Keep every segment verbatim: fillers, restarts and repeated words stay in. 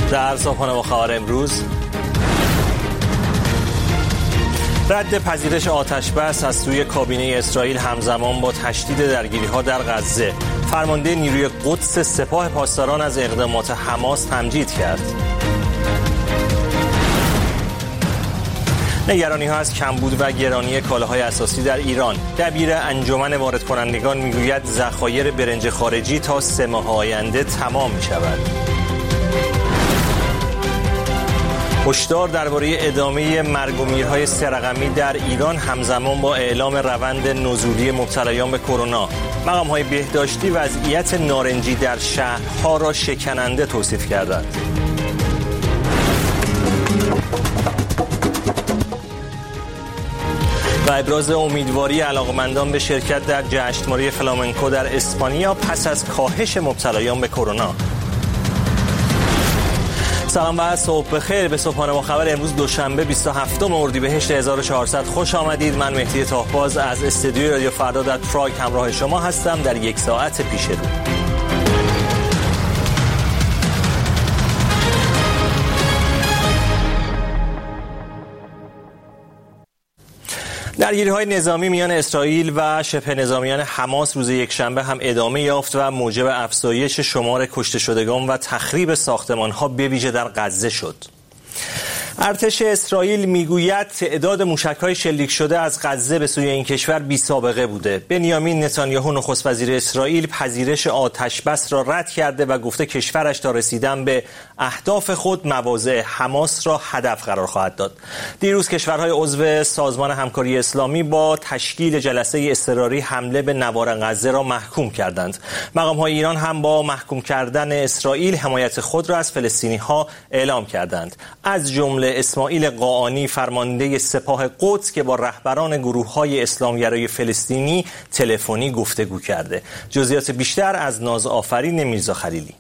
در صبحانه با خبر امروز، رد پذیرش آتش‌بس از سوی کابینه اسرائیل همزمان با تشدید درگیری‌ها در غزه. فرمانده نیروی قدس سپاه پاسداران از اقدامات حماس تمجید کرد. نگرانی‌ها از کمبود و گرانی کالاهای اساسی در ایران. دبیر انجمن وارد کنندگان میگوید ذخایر برنج خارجی تا سه ماه آینده تمام می‌شود. هشدار درباره ادامه مرگ و میرهای سه رقمی در ایران همزمان با اعلام روند نزولی مبتلایان به کرونا. مقام‌های بهداشتی وضعیت نارنجی در شهرها را شکننده توصیف کردند. و ابراز امیدواری علاقمندان به شرکت در جشنواره فلامنکو در اسپانیا پس از کاهش مبتلایان به کرونا. سلام و صبح بخیر. به صبحانه با خبر امروز دوشنبه بیست و هفتم اردیبهشت هزار و چهارصد خوش آمدید. من مهدی طاهباز از استودیوی رادیو فردا در پراگ همراه شما هستم در یک ساعت پیش رو. درگیری‌های نظامی میان اسرائیل و شبه نظامیان حماس روز یکشنبه هم ادامه یافت و موجب افزایش شمار کشته شدگان و تخریب ساختمان‌ها به ویژه در غزه شد. ارتش اسرائیل میگوید تعداد موشک‌های شلیک شده از غزه به سوی این کشور بی سابقه بوده. بنیامین نتانیاهو نخست وزیر اسرائیل پذیرش آتش‌بس را رد کرده و گفته کشورش تا رسیدن به اهداف خود مواضع حماس را هدف قرار خواهد داد. دیروز کشورهای عضو سازمان همکاری اسلامی با تشکیل جلسه اضطراری حمله به نوار غزه را محکوم کردند. مقام‌های ایران هم با محکوم کردن اسرائیل حمایت خود را از فلسطینی‌ها اعلام کردند. از جمله اسماعیل قاآنی فرمانده سپاه قدس که با رهبران گروه‌های اسلامگرای فلسطینی تلفنی گفتگو کرده. جزئیات بیشتر از ناز آفرین میرزا خلیلی.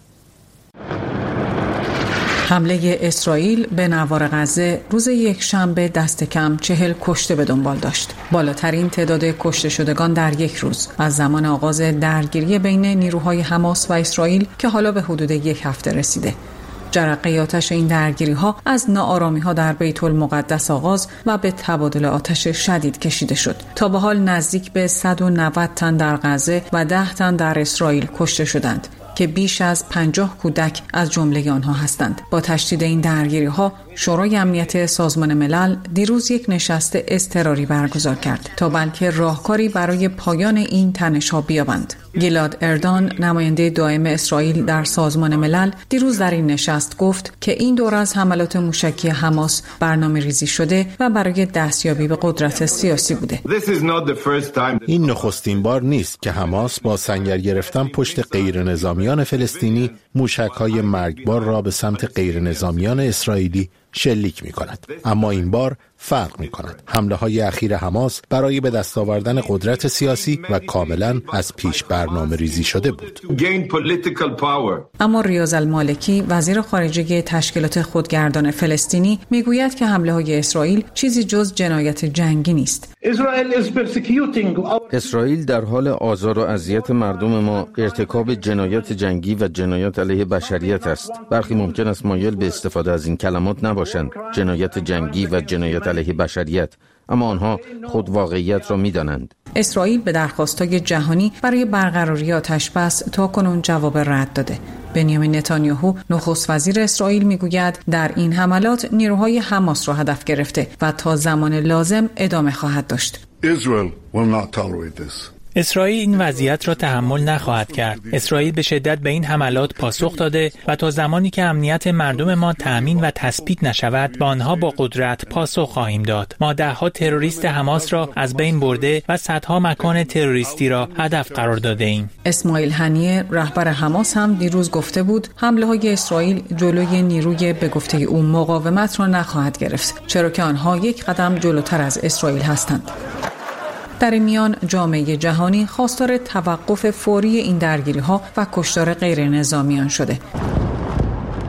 حمله اسرائیل به نوار غزه روز یکشنبه دست کم چهل کشته به دنبال داشت. بالاترین تعداد کشته شدگان در یک روز از زمان آغاز درگیری بین نیروهای حماس و اسرائیل که حالا به حدود یک هفته رسیده. جرقه آتش این درگیری‌ها از ناآرامی‌ها در بیت المقدس آغاز و به تبادل آتش شدید کشیده شد. تا به حال نزدیک به صد و نود تن در غزه و ده تن در اسرائیل کشته شدند که بیش از پنجاه کودک از جمله آنها هستند. با تشدید این درگیری‌ها شورای امنیت سازمان ملل دیروز یک نشست اضطراری برگزار کرد تا بلکه راهکاری برای پایان این تنش‌ها بیابند. گیلاد اردان نماینده دائم اسرائیل در سازمان ملل دیروز در این نشست گفت که این دور از حملات موشکی حماس برنامه ریزی شده و برای دستیابی به قدرت سیاسی بوده. این نخستین بار نیست که حماس با سنگر گرفتن پشت غیر نظامیان فلسطینی موشک‌های مرگبار را به سمت غیر نظامیان اسرائیلی شلیک می کند. اما این بار فرق می کند. حمله های اخیر حماس برای به دست آوردن قدرت سیاسی و کاملا از پیش برنامه ریزی شده بود. اما ریاض المالکی وزیر خارجه تشکیلات خودگردان فلسطینی می گوید که حمله های اسرائیل چیزی جز جنایت جنگی نیست. اسرائیل در حال آزار و اذیت مردم ما، ارتکاب جنایت جنگی و جنایت علیه بشریت است. برخی ممکن است مایل به استفاده از این کلمات نباشند، جنایت جنگی و جنایت علیه بشریت، اما آنها خود واقعیت را می‌دانند. اسرائیل به درخواست‌های جهانی برای برقراری آتش‌بس تاکنون جواب رد داده. بنیامین نتانیاهو نخست وزیر اسرائیل میگوید در این حملات نیروهای حماس را هدف گرفته و تا زمان لازم ادامه خواهد داشت. اسرائیل این وضعیت را تحمل نخواهد کرد. اسرائیل به شدت به این حملات پاسخ داده و تا زمانی که امنیت مردم ما تأمین و تثبیت نشود با آنها با قدرت پاسخ خواهیم داد. ما دهها تروریست حماس را از بین برده و صدها مکان تروریستی را هدف قرار داده ایم. اسماعیل هنیه رهبر حماس هم دیروز گفته بود حمله های اسرائیل جلوی نیروی به گفته او مقاومت را نخواهد گرفت، چرا که آنها یک قدم جلوتر از اسرائیل هستند. در میان جامعه جهانی خواستار توقف فوری این درگیری‌ها و کشتار غیر نظامیان شده.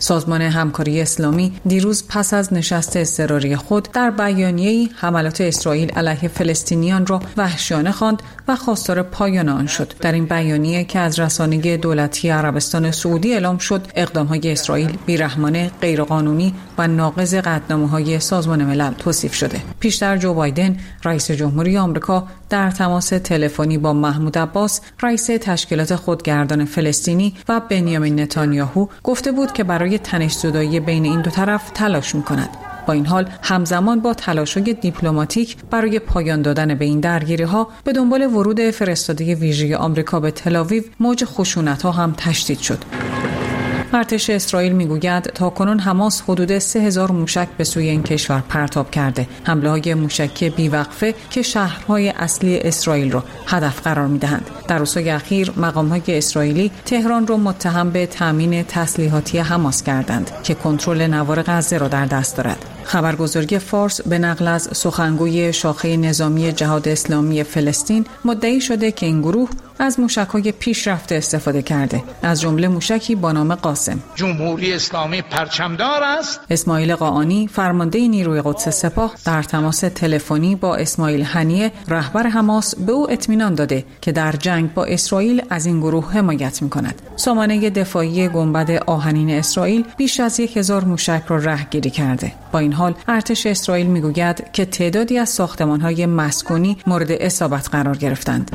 سازمان همکاری اسلامی دیروز پس از نشست اضطراری خود در بیانیه‌ای حملات اسرائیل علیه فلسطینیان را وحشیانه خواند و خواستار پایان آن شد. در این بیانیه که از رسانه دولتی عربستان سعودی اعلام شد، اقدام‌های اسرائیل بیرحمانه، غیرقانونی و ناقض قطعنامه‌های سازمان ملل توصیف شده. پیشتر جو بایدن، رئیس جمهوری آمریکا، در تماس تلفنی با محمود عباس، رئیس تشکیلات خودگردان فلسطینی و بنیامین نتانیاهو گفته بود که برای تنش‌زدایی بین این دو طرف تلاش می‌کند. با این حال همزمان با تلاش‌های دیپلماتیک برای پایان دادن به این درگیری‌ها به دنبال ورود فرستاده ویژه آمریکا به تل‌آویو، موج خشونت‌ها هم تشدید شد. ارتش اسرائیل میگوید تاکنون حماس حدود سه هزار موشک به سوی این کشور پرتاب کرده. حمله‌های موشکی بیوقفه که شهرهای اصلی اسرائیل را هدف قرار می‌دهند. در روزهای اخیر مقام‌های اسرائیلی تهران را متهم به تامین تسلیحاتی حماس کردند که کنترل نوار غزه را در دست دارد. خبرگزاری فارس به نقل از سخنگوی شاخه نظامی جهاد اسلامی فلسطین مدعی شده که این گروه از موشک‌های پیشرفته استفاده کرده، از جمله موشکی با نام قاسم. جمهوری اسلامی پرچمدار است. اسماعیل قاآنی، فرمانده نیروی قدس سپاه، در تماس تلفنی با اسماعیل هنیه، رهبر حماس، به او اطمینان داده که در جنگ با اسرائیل از این گروه حمایت می‌کند. سامانه دفاعی گنبد آهنین اسرائیل بیش از یک هزار موشک را رهگیری کرده. با این حال ارتش اسرائیل میگوید که تعدادی از ساختمان‌های مسکونی مورد اصابت قرار گرفتند.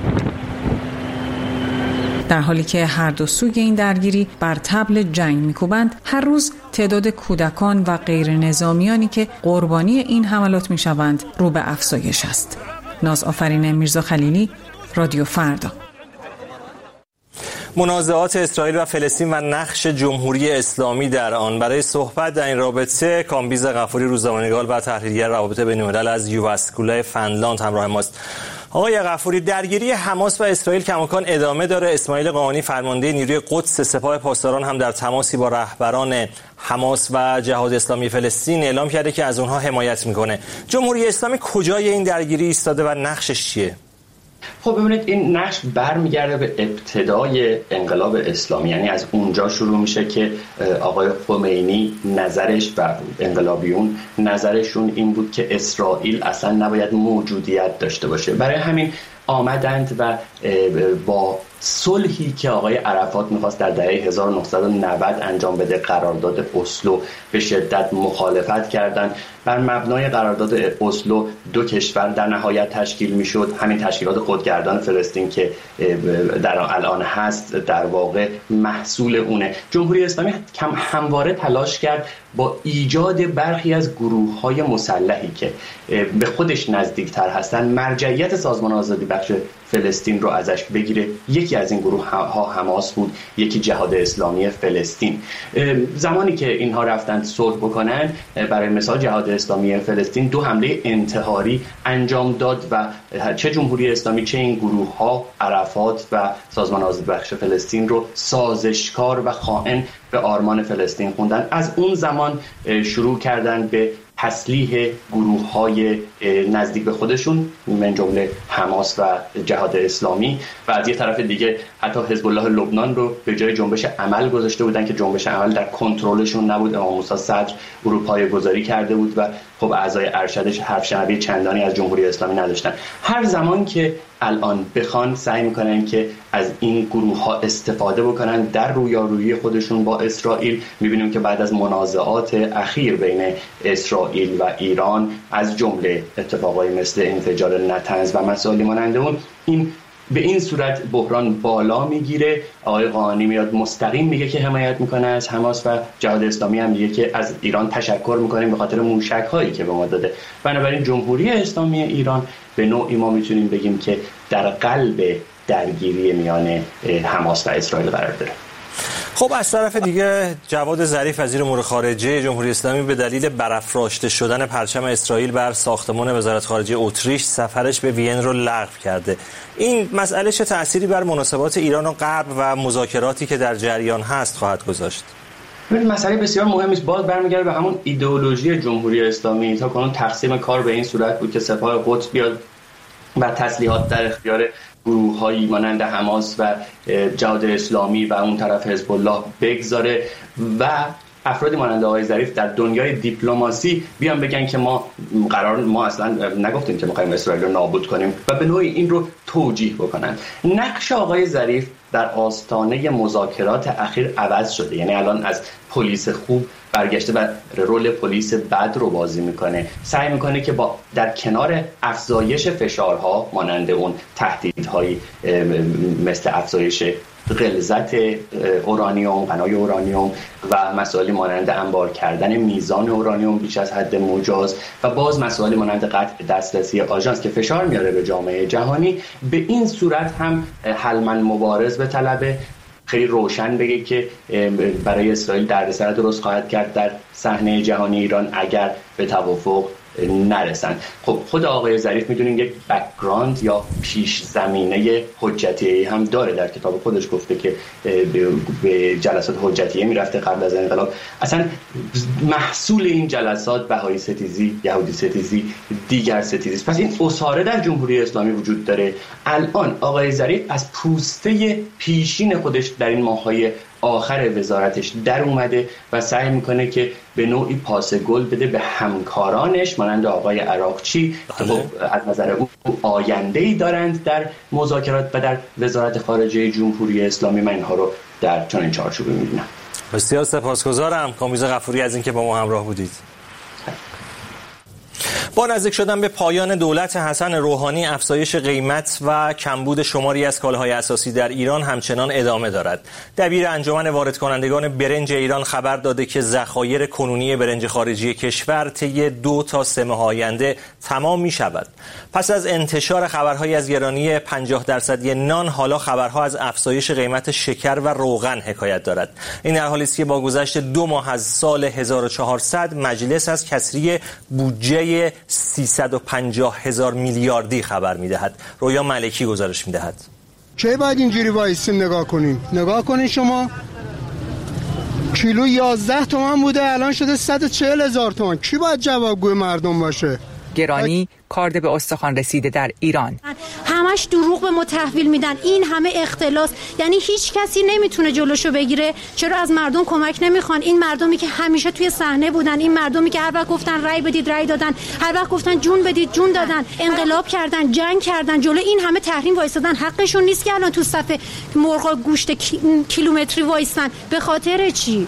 در حالی که هر دو سوی این درگیری بر طبل جنگ می‌کوبند، هر روز تعداد کودکان و غیر نظامیانی که قربانی این حملات می‌شوند رو به افزایش است. ناز آفرین میرزا خلیلی، رادیو فردا. منازعات اسرائیل و فلسطین و نقش جمهوری اسلامی در آن. برای صحبت در این رابطه کامبیز غفوری، روزنامه‌نگار و تحلیلگر روابط بین‌الملل از یوواسکولا فنلاند همراه ماست. آقای غفوری، درگیری حماس و اسرائیل کماکان ادامه داره. اسماعیل قاآنی، فرمانده نیروی قدس سپاه پاسداران، هم در تماسی با رهبران حماس و جهاد اسلامی فلسطین اعلام کرده که از اونها حمایت میکنه. جمهوری اسلامی کجای این درگیری ایستاده و نقشش چیه؟ خب ببینید، این نقش برمیگرده به ابتدای انقلاب اسلامی، یعنی از اونجا شروع میشه که آقای خمینی نظرش و انقلابیون نظرشون این بود که اسرائیل اصلا نباید موجودیت داشته باشه. برای همین آمدند و با صلحی که آقای عرفات میخواست در دهه هزار و نهصد و نود انجام بده، قرارداد اسلو، به شدت مخالفت کردند. بر مبنای قرارداد اسلو دو کشور در نهایت تشکیل میشد. همین تشکیلات خودگردان فلسطین که در الان هست در واقع محصول اونه. جمهوری اسلامی کم همواره تلاش کرد با ایجاد برخی از گروه‌های مسلحی که به خودش نزدیکتر هستن مرجعیت سازمان آزادی بخش فلسطین رو ازش بگیره. یکی از این گروه ها حماس بود، یکی جهاد اسلامی فلسطین. زمانی که اینها رفتن صلح بکنن، برای مثال جهاد اسلامی فلسطین دو حمله انتحاری انجام داد و چه جمهوری اسلامی چه این گروه ها عرفات و سازمان آزادی بخش فلسطین رو سازشکار و خائن به آرمان فلسطین خوندن. از اون زمان شروع کردن به تسلیح گروه‌های نزدیک به خودشون، من جمله حماس و جهاد اسلامی، و از یه طرف دیگه حتی حزب الله لبنان رو به جای جنبش عمل گذاشته بودن که جنبش عمل در کنترلشون نبود. امام موسی صدر اروپایی گذاری کرده بود و خب اعضای ارشدش حرف شنوی چندانی از جمهوری اسلامی نداشتن. هر زمان که الان بخوان سعی میکنن که از این گروه ها استفاده بکنن در رویارویی خودشون با اسرائیل. میبینیم که بعد از منازعات اخیر بین اسرائیل و ایران، از جمله اتفاقایی مثل انفجار نتنز و مسائلی مانند اون، این به این صورت بحران بالا میگیره. آقای قاآنی میاد مستقیم میگه که حمایت میکنه از حماس و جهاد اسلامی هم میگه که از ایران تشکر میکنیم به خاطر موشک هایی که به ما داده. بنابراین جمهوری اسلامی ایران به نوعی ما میتونیم بگیم که در قلب درگیری میان حماس و اسرائیل قرار داره. خب از طرف دیگه جواد ظریف وزیر امور خارجه جمهوری اسلامی به دلیل برافراشته شدن پرچم اسرائیل بر ساختمان وزارت خارجه اتریش سفرش به وین رو لغو کرده. این مسئله چه تأثیری بر مناسبات ایران و غرب و مذاکراتی که در جریان هست خواهد گذاشت؟ این مسئله بسیار مهمی است. باز برمیگرده به همون ایدئولوژی جمهوری اسلامی. تا کنون تقسیم کار به این صورت بود که سپاه قدس بیاد و تسلیحات در اختیار گروه‌هایی مانند حماس و جهاد اسلامی و اون طرف حزب الله بگذاره و افرادی مانند آقای ظریف در دنیای دیپلماسی بیان بگن که ما قرار ما اصلا نگفتیم که می‌خوایم اسرائیل رو نابود کنیم و به نوعی این رو توجیه بکنن. نقش آقای ظریف در آستانه مذاکرات اخیر عوض شده، یعنی الان از پلیس خوب برگشته و رول پلیس بد رو بازی میکنه. سعی میکنه که با در کنار افزایش فشارها مانند اون تهدیدهای مثل افزایش غلظت اورانیوم، غنای اورانیوم و مسائلی مانند انبار کردن میزان اورانیوم بیش از حد مجاز و باز مسائلی مانند قطع دسترسی آژانس که فشار میاره به جامعه جهانی، به این صورت هم حلمن مبارز به طلبه، خیلی روشن بگه که برای اسرائیل دردسر درست خواهد کرد در صحنه جهانی ایران اگر به توافق نرسن. خب خود آقای ظریف میدونین یک بک‌گراند یا پیش زمینه حجتیه هم داره، در کتاب خودش گفته که به جلسات حجتیه میرفته قبل از انقلاب. اصلا محصول این جلسات بهایی ستیزی، یهودی ستیزی، دیگر ستیزی. پس این اساره در جمهوری اسلامی وجود داره. الان آقای ظریف از پوسته پیشین خودش در این ماه‌های آخر وزارتش در اومده و سعی میکنه که به نوعی پاس گل بده به همکارانش مانند آقای عراقچی که از نظر او آینده‌ای دارند در مذاکرات و در وزارت خارجه جمهوری اسلامی. من اینها رو در چنین چارچوبی میبینم. بسیار سپاسگزارم کامیز غفوری از اینکه با ما همراه بودید. با نزدیک شدن به پایان دولت حسن روحانی، افزایش قیمت و کمبود شماری از کالاهای اساسی در ایران همچنان ادامه دارد. دبیر انجمن وارد کنندگان برنج ایران خبر داده که ذخایر کنونی برنج خارجی کشور طی دو تا سه ماه آینده تمام می شود. پس از انتشار خبرهای از گرانی پنجاه درصدی نان، حالا خبرها از افزایش قیمت شکر و روغن حکایت دارد. این در حالی است که با گذشت دو ماه از سال هزار و چهارصد مجلس از کسری بودجه سیصد و پنجاه هزار میلیاردی خبر میدهد. رویا ملکی گزارش میدهد. چه باید اینجوری وایسیم نگاه کنیم؟ نگاه کنین شما، کیلو یازده تومان بوده الان شده صد و چهل هزار تومان. کی باید جوابگوی مردم باشه؟ گرانی کارد به استخوان رسیده در ایران. همش دروغ به ما تحویل میدن، این همه اختلاس، یعنی هیچ کسی نمیتونه جلوشو بگیره. چرا از مردم کمک نمیخوان؟ این مردمی که همیشه توی صحنه بودن، این مردمی که هر وقت گفتن رای بدید رای دادن، هر وقت گفتن جون بدید جون دادن، انقلاب کردن، جنگ کردن، جلو این همه تحریم وایسادن. حقشون نیست که الان تو صف مرغ گوشت کیلومتری وایسن. به خاطر چی؟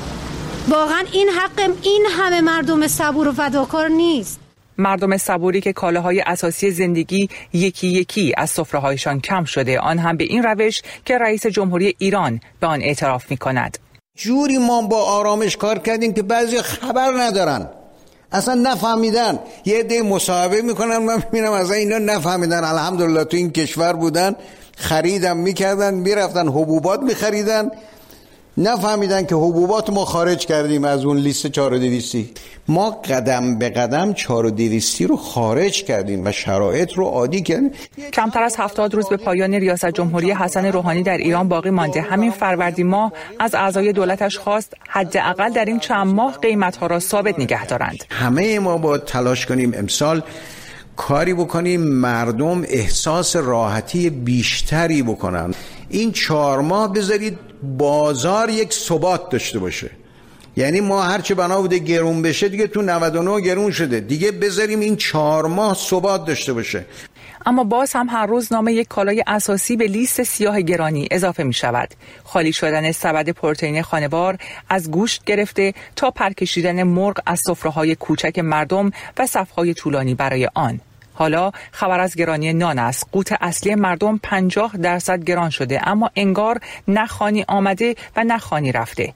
واقعا این حق این همه مردم صبور و فداکار نیست. مردم صبوری که کالاهای اساسی زندگی یکی یکی از سفره‌هایشان کم شده، آن هم به این روش که رئیس جمهوری ایران به آن اعتراف می‌کند. جوری ما با آرامش کار کردیم که بعضی خبر ندارن، اصلا نفهمیدن. یه عده مصاحبه میکنن، من میبینم اصلا اینا نفهمیدن. الحمدلله تو این کشور بودن، خریدم میکردن، میرفتن حبوبات میخریدن، نفهمیدن که حبوبات ما خارج کردیم از اون لیست چهار و دویستی. ما قدم به قدم چهار و دویستی رو خارج کردیم و شرایط رو عادی کردیم. کمتر از هفتاد روز به پایان ریاست جمهوری حسن روحانی در ایران باقی مانده. همین فروردین ماه از اعضای دولتش خواست حداقل در این چند ماه قیمت‌ها را ثابت نگه دارند. همه ما باید تلاش کنیم امسال کاری بکنیم مردم احساس راحتی بیشتری بکنن. این چهار ماه بذارید بازار یک ثبات داشته باشه. یعنی ما هرچه بنا بوده گرون بشه دیگه تو نود و نه گرون شده، دیگه بذاریم این چهار ماه ثبات داشته باشه. اما باز هم هر روز نام یک کالای اساسی به لیست سیاه گرانی اضافه می شود. خالی شدن سبد پروتئین خانوار از گوشت گرفته تا پرکشیدن مرغ از سفره‌های کوچک مردم و صف‌های طولانی برای آن. حالا خبر از گرانی نان است. قوت اصلی مردم پنجاه درصد گران شده، اما انگار نه خوانی آمده و نه خوانی رفته.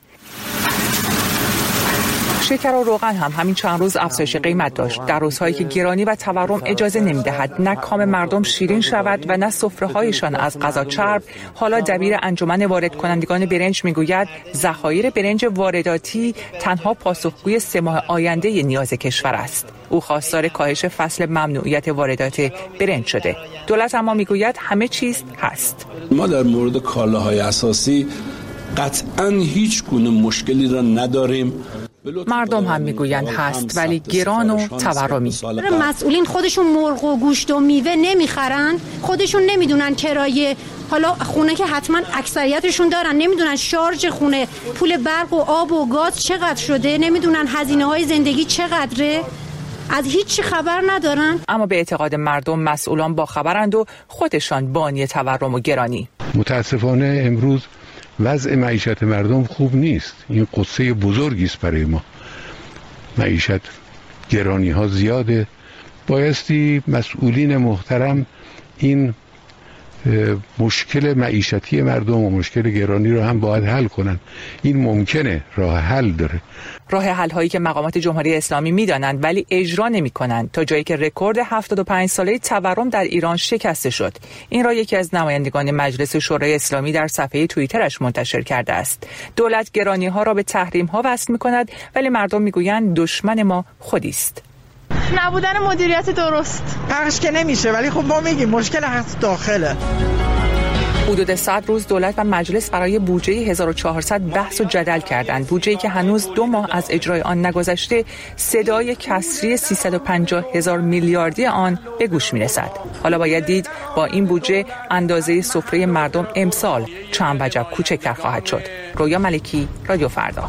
شکر و روغن هم همین چند روز افزایش قیمت داشت. در روزهایی که گرانی و تورم اجازه نمی‌دهد نه کام مردم شیرین شود و نه سفره‌هایشان از غذا چرب، حالا دبیر انجمن وارد کنندگان برنج میگوید ذخایر برنج وارداتی تنها پاسخگوی سه ماه آینده نیاز کشور است. او خواستار کاهش فصل ممنوعیت واردات برنج شده. دولت اما میگوید همه چیز هست. ما در مورد کالاهای اساسی قطعاً هیچ گونه مشکلی را نداریم. مردم هم میگویند هست، ولی گران و تورمی. مسئولین خودشون مرغ و گوشت و میوه نمیخرن، خودشون نمیدونن کرایه، حالا خونه که حتما اکثریتشون دارن، نمیدونن شارژ خونه، پول برق و آب و گاز چقدر شده، نمیدونن هزینه های زندگی چقدره، از هیچ خبر ندارن. اما به اعتقاد مردم مسئولان با خبرند و خودشان بانی تورم و گرانی. متاسفانه امروز وضع معیشت مردم خوب نیست. این قصه بزرگی است برای ما. معیشت گرانی ها زیاده. بایستی مسئولین محترم این مشکل معیشتی مردم و مشکل گرانی رو هم باید حل کنن. این ممکنه، راه حل داره. راه حل هایی که مقامات جمهوری اسلامی میدانند ولی اجرا نمی کنند، تا جایی که رکورد هفتاد و پنج ساله تورم در ایران شکسته شد. این را یکی از نمایندگان مجلس شورای اسلامی در صفحه توییترش منتشر کرده است. دولت گرانی ها را به تحریم ها وصل می کند، ولی مردم میگویند دشمن ما خودی است. نبودن مدیریت درست. پخش که نمیشه، ولی خب ما میگیم مشکل هست داخله. حدود صد روز دولت و مجلس برای بودجه هزار و چهارصد بحث و جدل کردند. بودجه‌ای که هنوز دو ماه از اجرای آن نگذشته، صدای کسری سیصد و پنجاه هزار میلیاردی آن به گوش میرسد. حالا باید دید با این بودجه اندازه سفره مردم امسال چند وجب کوچکتر خواهد شد. رویا ملکی، رادیو فردا.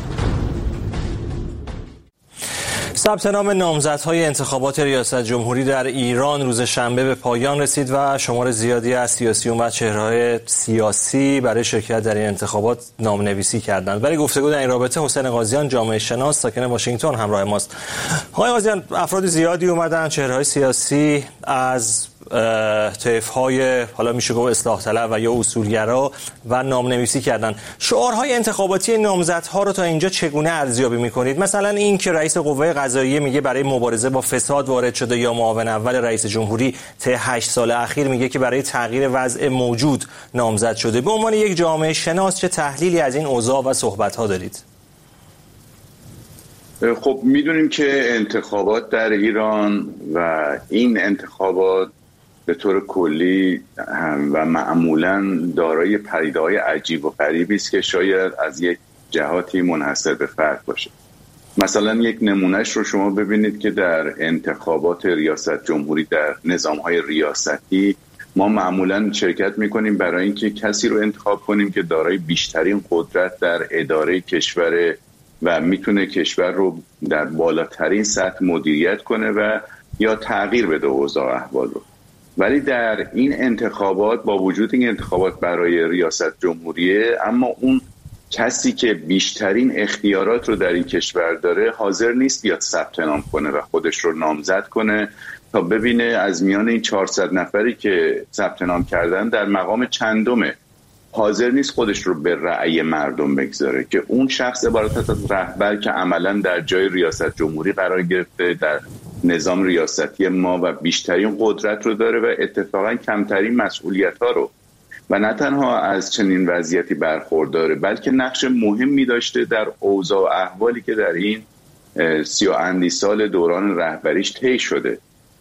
ثبت نام نامزدهای انتخابات ریاست جمهوری در ایران روز شنبه به پایان رسید و شمار زیادی از سیاسیون و چهره‌های سیاسی برای شرکت در این انتخابات نامنویسی کردند. برای گفتگو در این رابطه حسین قاضیان، جامعه شناس ساکن واشنگتن، همراه ماست. آقای قاضیان، افراد زیادی اومدن، چهره‌های سیاسی از طیف‌های حالا میشه گفت اصلاح طلب و یا اصولگرا و نامنویسی کردن. شعارهای انتخاباتی نامزدها رو تا اینجا چگونه ارزیابی می‌کنید؟ مثلا این که رئیس قوه قضاییه میگه برای مبارزه با فساد وارد شده، یا معاون اول رئیس جمهوری طی هشت سال اخیر میگه که برای تغییر وضع موجود نامزد شده. به عنوان یک جامعه شناس چه تحلیلی از این اوضاع و صحبت‌ها دارید؟ خب میدونیم که انتخابات در ایران و این انتخابات به طور کلی و معمولاً دارای پدیده‌های عجیب و غریبی است که شاید از یک جهاتی منحصر به فرد باشه. مثلا یک نمونهش رو شما ببینید که در انتخابات ریاست جمهوری در نظام‌های ریاستی ما معمولاً شرکت می‌کنیم برای اینکه کسی رو انتخاب کنیم که دارای بیشترین قدرت در اداره کشور و میتونه کشور رو در بالاترین سطح مدیریت کنه و یا تغییر بده اوضاع احوال رو. ولی در این انتخابات با وجود این انتخابات برای ریاست جمهوریه، اما اون کسی که بیشترین اختیارات رو در این کشور داره حاضر نیست بیاد ثبت نام کنه و خودش رو نامزد کنه تا ببینه از میان این چهارصد نفری که ثبت نام کردن در مقام چندمه. حاضر نیست خودش رو به رأی مردم بگذاره که اون شخص عبارت از رهبر که عملاً در جای ریاست جمهوری قرار گرفته در نظام ریاستی ما و بیشترین قدرت رو داره و اتفاقاً کمترین مسئولیت‌ها رو و نه تنها از چنین وضعیتی برخورداره بلکه نقش مهمی داشته در اوضاع و احوالی که در این سی و اندی سال دوران رهبریش طی شده.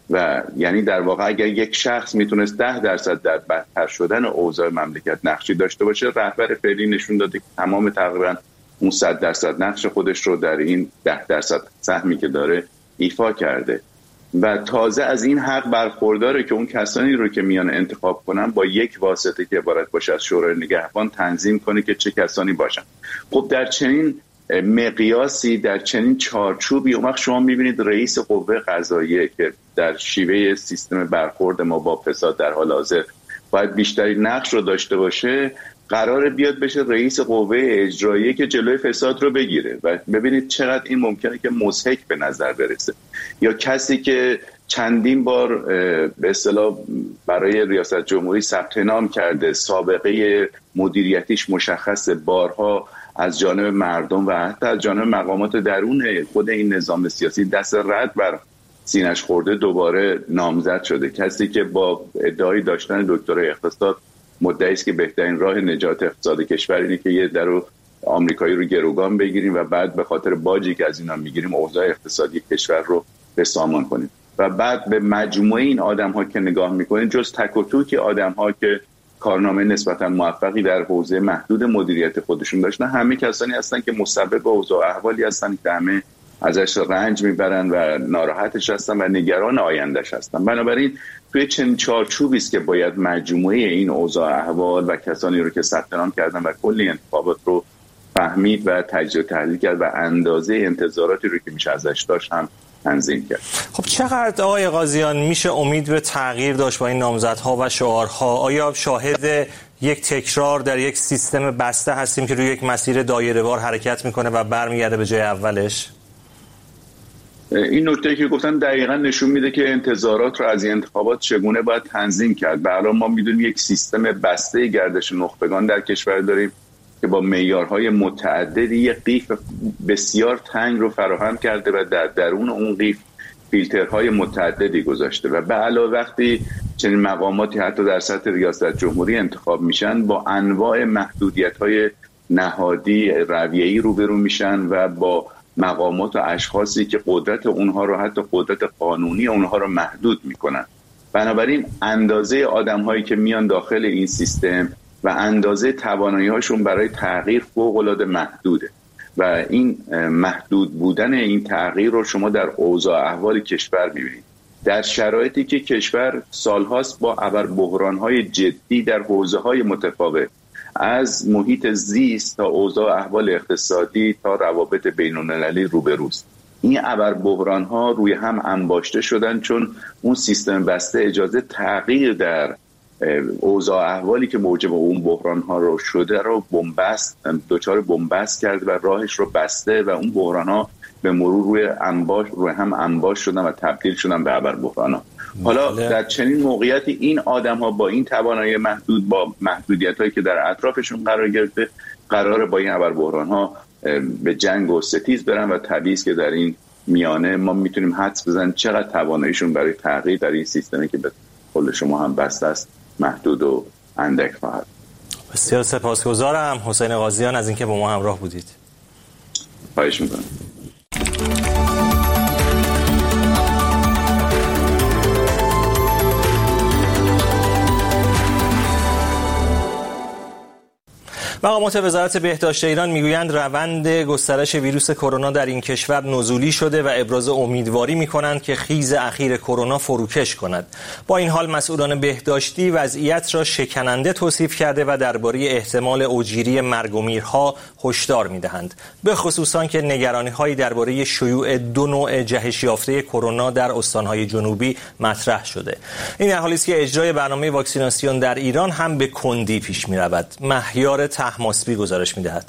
و یعنی در واقع اگر یک شخص میتونست ده درصد در بدتر شدن اوضاع مملکت نقشی داشته باشه، رهبر فعلی نشون داده که تمام تقریبا اون صد درصد نقش خودش رو در این ده درصد سهمی که داره ایفا کرده و تازه از این حق برخورداره که اون کسانی رو که میان انتخاب کنن با یک واسطه که عبارت باشه از شورای نگهبان تنظیم کنه که چه کسانی باشن. خب در چنین مقیاسی، در چنین چارچوبی اون وقت شما میبینید رئیس قوه قضاییه که در شیوه سیستم برخورد ما با فساد در حال حاضر باید بیشتری نقش رو داشته باشه، قراره بیاد بشه رئیس قوه اجراییه که جلوی فساد رو بگیره و ببینید چقدر این ممکنه که مضحک به نظر برسه. یا کسی که چندین بار به اصطلاح برای ریاست جمهوری ثبت نام کرده، سابقه مدیریتیش مشخص، بارها از جانب مردم و حتی از جانب مقامات درون خود این نظام سیاسی دست رد بر سینش خورده، دوباره نامزد شده. کسی که با ادعای داشتن دکترای اقتصاد مدعی است که بهترین راه نجات اقتصاد کشور اینه که یه درو آمریکایی رو گروگان بگیریم و بعد به خاطر باجی که از اینا میگیریم اوضاع اقتصادی کشور رو به سامان کنیم. و بعد به مجموعه این آدم‌ها که نگاه می‌کنید، جز تک و توک آدم‌ها که کارنامه نسبتا موفقی در حوزه محدود مدیریت خودشون داشتن، همه کسانی هستن که مسبب اوضاع احوالی هستن که همه ازش رنج میبرن و ناراحتش هستن و نگران آیندهش هستن. بنابراین توی چنین چارچوبی است که باید مجموعه این اوضاع احوال و کسانی رو که ثبت نام کردن و کلی انتخابات رو فهمید و تجزیه و تحلیل کرد و اندازه انتظاراتی رو که میشه ازش داشت هم تنظیم کرد. خب چقدر آقای قاضیان میشه امید به تغییر داشت با این نامزدها و شعارها؟ آیا شاهد یک تکرار در یک سیستم بسته هستیم که روی یک مسیر دایره‌وار حرکت میکنه و برمیگرده به جای اولش؟ این نکته که گفتم دقیقاً نشون میده که انتظارات رو از این انتخابات چگونه باید تنظیم کرد. به الان ما میدونیم یک سیستم بسته گردش نخبگان در کشور داریم که با معیارهای متعددی یک قیف بسیار تنگ رو فراهم کرده و در درون اون قیف فیلترهای متعددی گذاشته و به علاوه وقتی چنین مقاماتی حتی در سطح ریاست جمهوری انتخاب میشن با انواع محدودیت‌های نهادی رویه‌ای روبرو میشن و با مقامات و اشخاصی که قدرت اونها رو حتی قدرت قانونی اونها رو محدود میکنن. بنابراین اندازه آدم‌هایی که میان داخل این سیستم و اندازه توانایی‌هاشون برای تغییر فوق‌العاده محدوده و این محدود بودن این تغییر رو شما در اوضاع احوال کشور می‌بینید. در شرایطی که کشور سالهاست با ابر بحران‌های جدی در حوزه‌های متفاوت از محیط زیست تا اوضاع احوال اقتصادی تا روابط بین‌المللی روبروست. این ابر بحران‌ها روی هم انباشته شدن چون اون سیستم بسته اجازه تغییر در اوضاع احوالی که موجب اون بحران‌ها رو شده رو بنبست دچار بنبست کرد و راهش رو بسته و اون بحران‌ها به مرور روی انباش روی هم انباش شدن و تبدیل شدن به ابر بحران‌ها. حالا در چنین موقعیتی این آدم‌ها با این توانایی محدود با محدودیت‌هایی که در اطرافشون قرار گرفته قراره با این ابر بحران‌ها به جنگ و ستیز برن و طبیعی است که در این میانه ما میتونیم حدس بزنیم چقدر تواناییشون برای تغییر در این سیستمی که به قول شما هم بسته است محدود و اندک خواهد. بسیار سپاسگزارم حسین قاضیان از اینکه با ما همراه بودید. خواهش می‌کنم. مقامات وزارت بهداشت ایران میگویند روند گسترش ویروس کرونا در این کشور نزولی شده و ابراز امیدواری میکنند که خیز اخیر کرونا فروکش کند. با این حال مسئولان بهداشتی وضعیت را شکننده توصیف کرده و درباره احتمال اوجگیری مرگ و میرها هشدار میدهند. به خصوص آنکه نگرانی‌هایی درباره شیوع دو نوع جهش یافته کرونا در استان‌های جنوبی مطرح شده. این در حالی است که اجرای برنامه واکسیناسیون در ایران هم به کندی پیش می‌رود. مهیار ماسبی گزارش می‌دهد.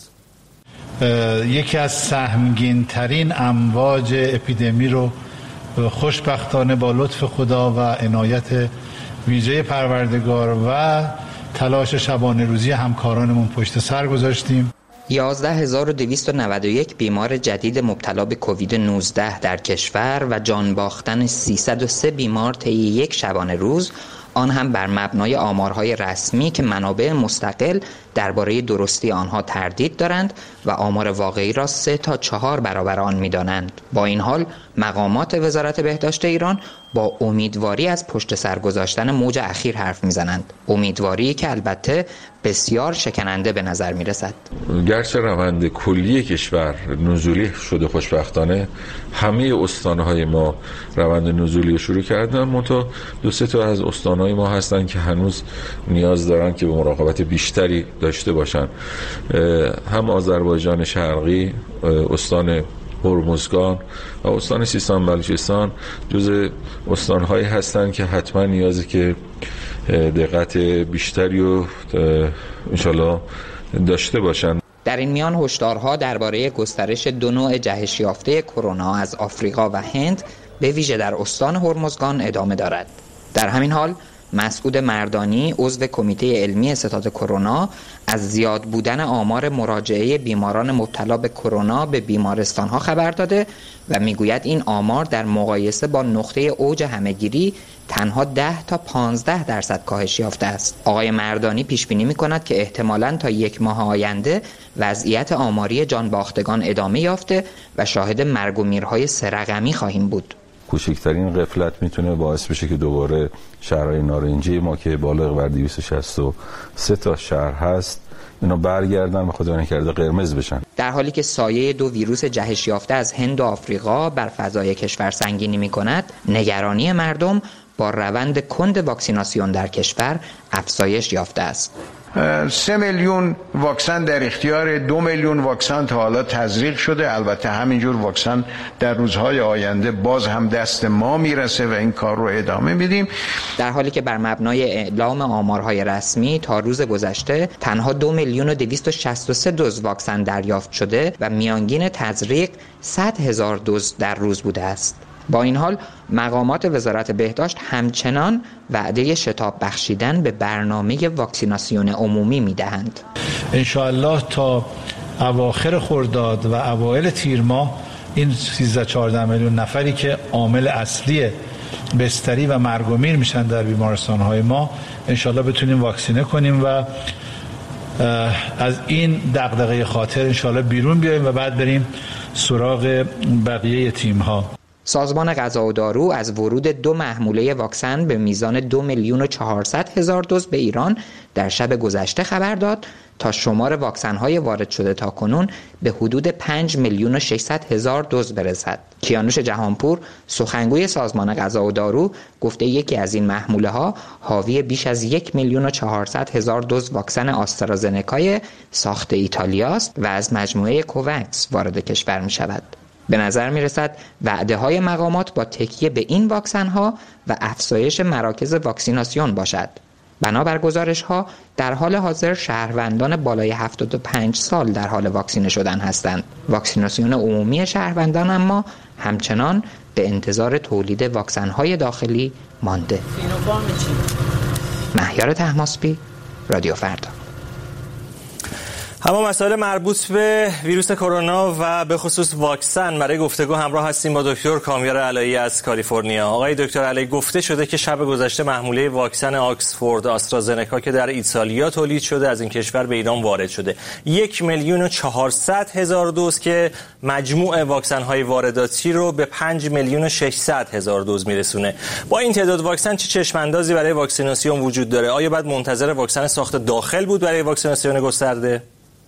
یکی از سهمگین ترین امواج اپیدمی رو خوشبختانه با لطف خدا و عنایت ویژه پروردگار و تلاش شبانه روزی همکارانمون پشت سر گذاشتیم. یازده هزار و دویست و نود و یک بیمار جدید مبتلا به کووید نوزده در کشور و جان باختن سیصد و سه بیمار طی یک شبانه روز، آن هم بر مبنای آمارهای رسمی که منابع مستقل درباره درستی آنها تردید دارند و آمار واقعی را سه تا چهار برابر آن می‌دانند. با این حال مقامات وزارت بهداشت ایران با امیدواری از پشت سر گذاشتن موج اخیر حرف میزنند. امیدواری که البته بسیار شکننده به نظر میرسد. گرچه روند کلی کشور نزولی شده خوشبختانه، همه استانهای ما روند نزولی شروع کردن، منتها دو سه تا از استانهای ما هستن که هنوز نیاز دارن که به مراقبت بیشتری داشته باشن. هم آذربایجان شرقی، استان هرمزگان و استان سیستان بلوچستان جز استان‌هایی هستند که حتما نیازی که دقت بیشتری و انشالله داشته باشند. در این میان هشدارها درباره گسترش دو نوع جهش یافته کرونا از آفریقا و هند به ویژه در استان هرمزگان ادامه دارد. در همین حال مسعود مردانی عضو کمیته علمی ستاد کرونا از زیاد بودن آمار مراجعه بیماران مبتلا به کرونا به بیمارستان‌ها خبر داده و میگوید این آمار در مقایسه با نقطه اوج همه‌گیری تنها ده تا پانزده درصد کاهش یافته است. آقای مردانی پیش بینی می‌کند که احتمالاً تا یک ماه آینده وضعیت آماری جانباختگان ادامه یافته و شاهد مرگ و میرهای سه رقمی خواهیم بود. کوچکترین غفلت میتونه باعث بشه که دوباره شهرهای نارنجی ما که بالغ بر دویست و شصت و سه تا شهر هست اینا برگردن و خودشون کرده قرمز بشن. در حالی که سایه دو ویروس جهش یافته از هند و آفریقا بر فضای کشور سنگینی می‌کند، نگرانی مردم با روند کند واکسیناسیون در کشور افزایش یافته است. سه میلیون واکسن در اختیار دو میلیون واکسن تا حالا تزریق شده. البته همینجور واکسن در روزهای آینده باز هم دست ما میرسه و این کار رو ادامه میدیم. در حالی که بر مبنای اعلام آمارهای رسمی تا روز گذشته تنها دو میلیون و دویست و شصت و سه دوز واکسن دریافت شده و میانگین تزریق صد هزار دوز در روز بوده است. با این حال مقامات وزارت بهداشت همچنان وعده شتاب بخشیدن به برنامه واکسیناسیون عمومی میدهند. انشاءالله تا اواخر خرداد و اوایل تیر ماه این سیزده چهارده میلیون نفری که عامل اصلی بستری و مرگ و میر میشن در بیمارستان‌های ما انشاءالله بتونیم واکسینه کنیم و از این دغدغه خاطر انشاءالله بیرون بیاییم و بعد بریم سراغ بقیه تیم‌ها. سازمان غذا و دارو از ورود دو محموله واکسن به میزان دو میلیون و چهارصد هزار دوز به ایران در شب گذشته خبر داد تا شمار واکسن‌های وارد شده تا کنون به حدود پنج میلیون و ششصد هزار دوز برسد. کیانوش جهانپور سخنگوی سازمان غذا و دارو گفته یکی از این محموله‌ها حاوی بیش از یک میلیون و چهارصد هزار دوز واکسن آسترازنکای ساخت ایتالیاست و از مجموعه کووکس وارد کشور می‌شود. به نظر می رسد وعده های مقامات با تکیه به این واکسن ها و افزایش مراکز واکسیناسیون باشد. بنابر گزارش ها در حال حاضر شهروندان بالای هفتاد و پنج سال در حال واکسینه شدن هستند. واکسیناسیون عمومی شهروندان اما همچنان به انتظار تولید واکسن های داخلی مانده. مهیار طهماسبی، رادیو فردا. اما مسائل مربوط به ویروس کرونا و به خصوص واکسن برای گفتگو همراه هستیم با دکتر کامیار علایی از کالیفرنیا. آقای دکتر علایی، گفته شده که شب گذشته محموله واکسن آکسفورد آسترازنکا که در ایتالیا تولید شده از این کشور به ایران وارد شده. یک میلیون و چهارصد هزار دوز که مجموع واکسن های وارداتی رو به پنج میلیون و ششصد هزار دوز میرسونه. با این تعداد واکسن چه چشماندازی برای واکسیناسیون وجود داره؟ آیا باید منتظر واکسن ساخت داخل بود برای واکسیناسیون گسترده؟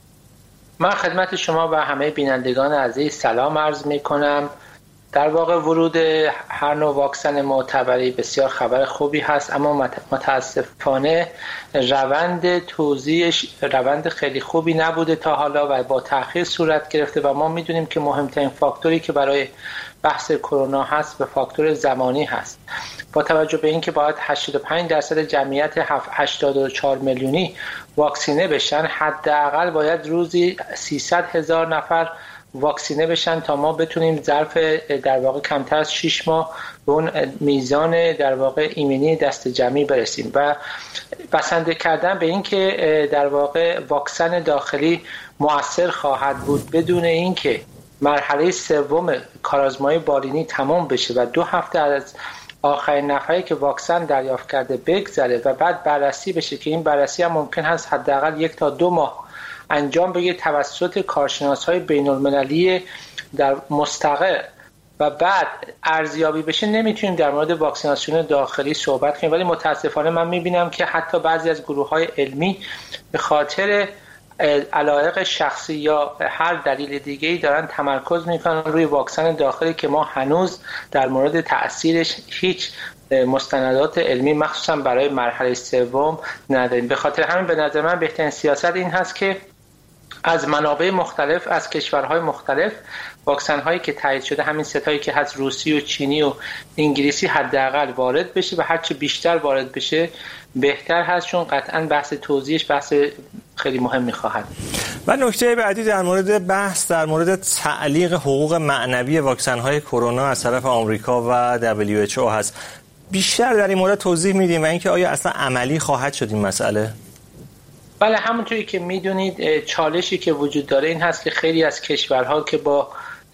من خدمت شما و همه بینندگان عزیز سلام عرض می کنم. در واقع ورود هر نوع واکسن معتبری بسیار خبر خوبی هست، اما متاسفانه روند توزیعش روند خیلی خوبی نبوده تا حالا و با تأخیر صورت گرفته و ما میدونیم که مهمترین فاکتوری که برای بحث کرونا هست به فاکتور زمانی هست. با توجه به اینکه باید هشتاد و پنج درصد جمعیت هشتاد و چهار میلیونی واکسینه بشن، حداقل باید روزی سیصد هزار نفر واکسینه بشن تا ما بتونیم ظرف در واقع کمتر از شش ماه به اون میزان در واقع ایمنی دست جمعی برسیم و بسنده کردن به اینکه در واقع واکسن داخلی مؤثر خواهد بود بدون اینکه مرحله سوم کارآزمایی بالینی تمام بشه و دو هفته از آخرین نفری که واکسن دریافت کرده بگذره و بعد بررسی بشه که این بررسی هم ممکن هست حداقل یک تا دو ماه انجام بگیره توسط کارشناس‌های بین‌المللی در مستقر و بعد ارزیابی بشه، نمیتونیم در مورد واکسیناسیون داخلی صحبت کنیم. ولی متاسفانه من میبینم که حتی بعضی از گروه‌های علمی به خاطر علایق شخصی یا هر دلیل دیگه‌ای دارن تمرکز میکنن روی واکسن داخلی که ما هنوز در مورد تأثیرش هیچ مستندات علمی مخصوصا برای مرحله سوم نداریم. به خاطر همین به نظر من بهترین سیاست این هست که از منابع مختلف از کشورهای مختلف واکسن هایی که تایید شده، همین ستایی که هست روسی و چینی و انگلیسی، حداقل وارد بشه و هرچی بیشتر وارد بشه بهتر هست، چون قطعا بحث توزیعش بحث خیلی مهمی خواهد. و نکته بعدی در مورد بحث در مورد تعلیق حقوق معنوی واکسن های کرونا از طرف آمریکا و دبلیو اچ او هست. بیشتر در این مورد توضیح میدیم و اینکه آیا اصلا عملی خواهد شد این مسئله؟ بله، همونطوری که میدونید چالشی که وجود داره این هست که خیلی از کشورها که با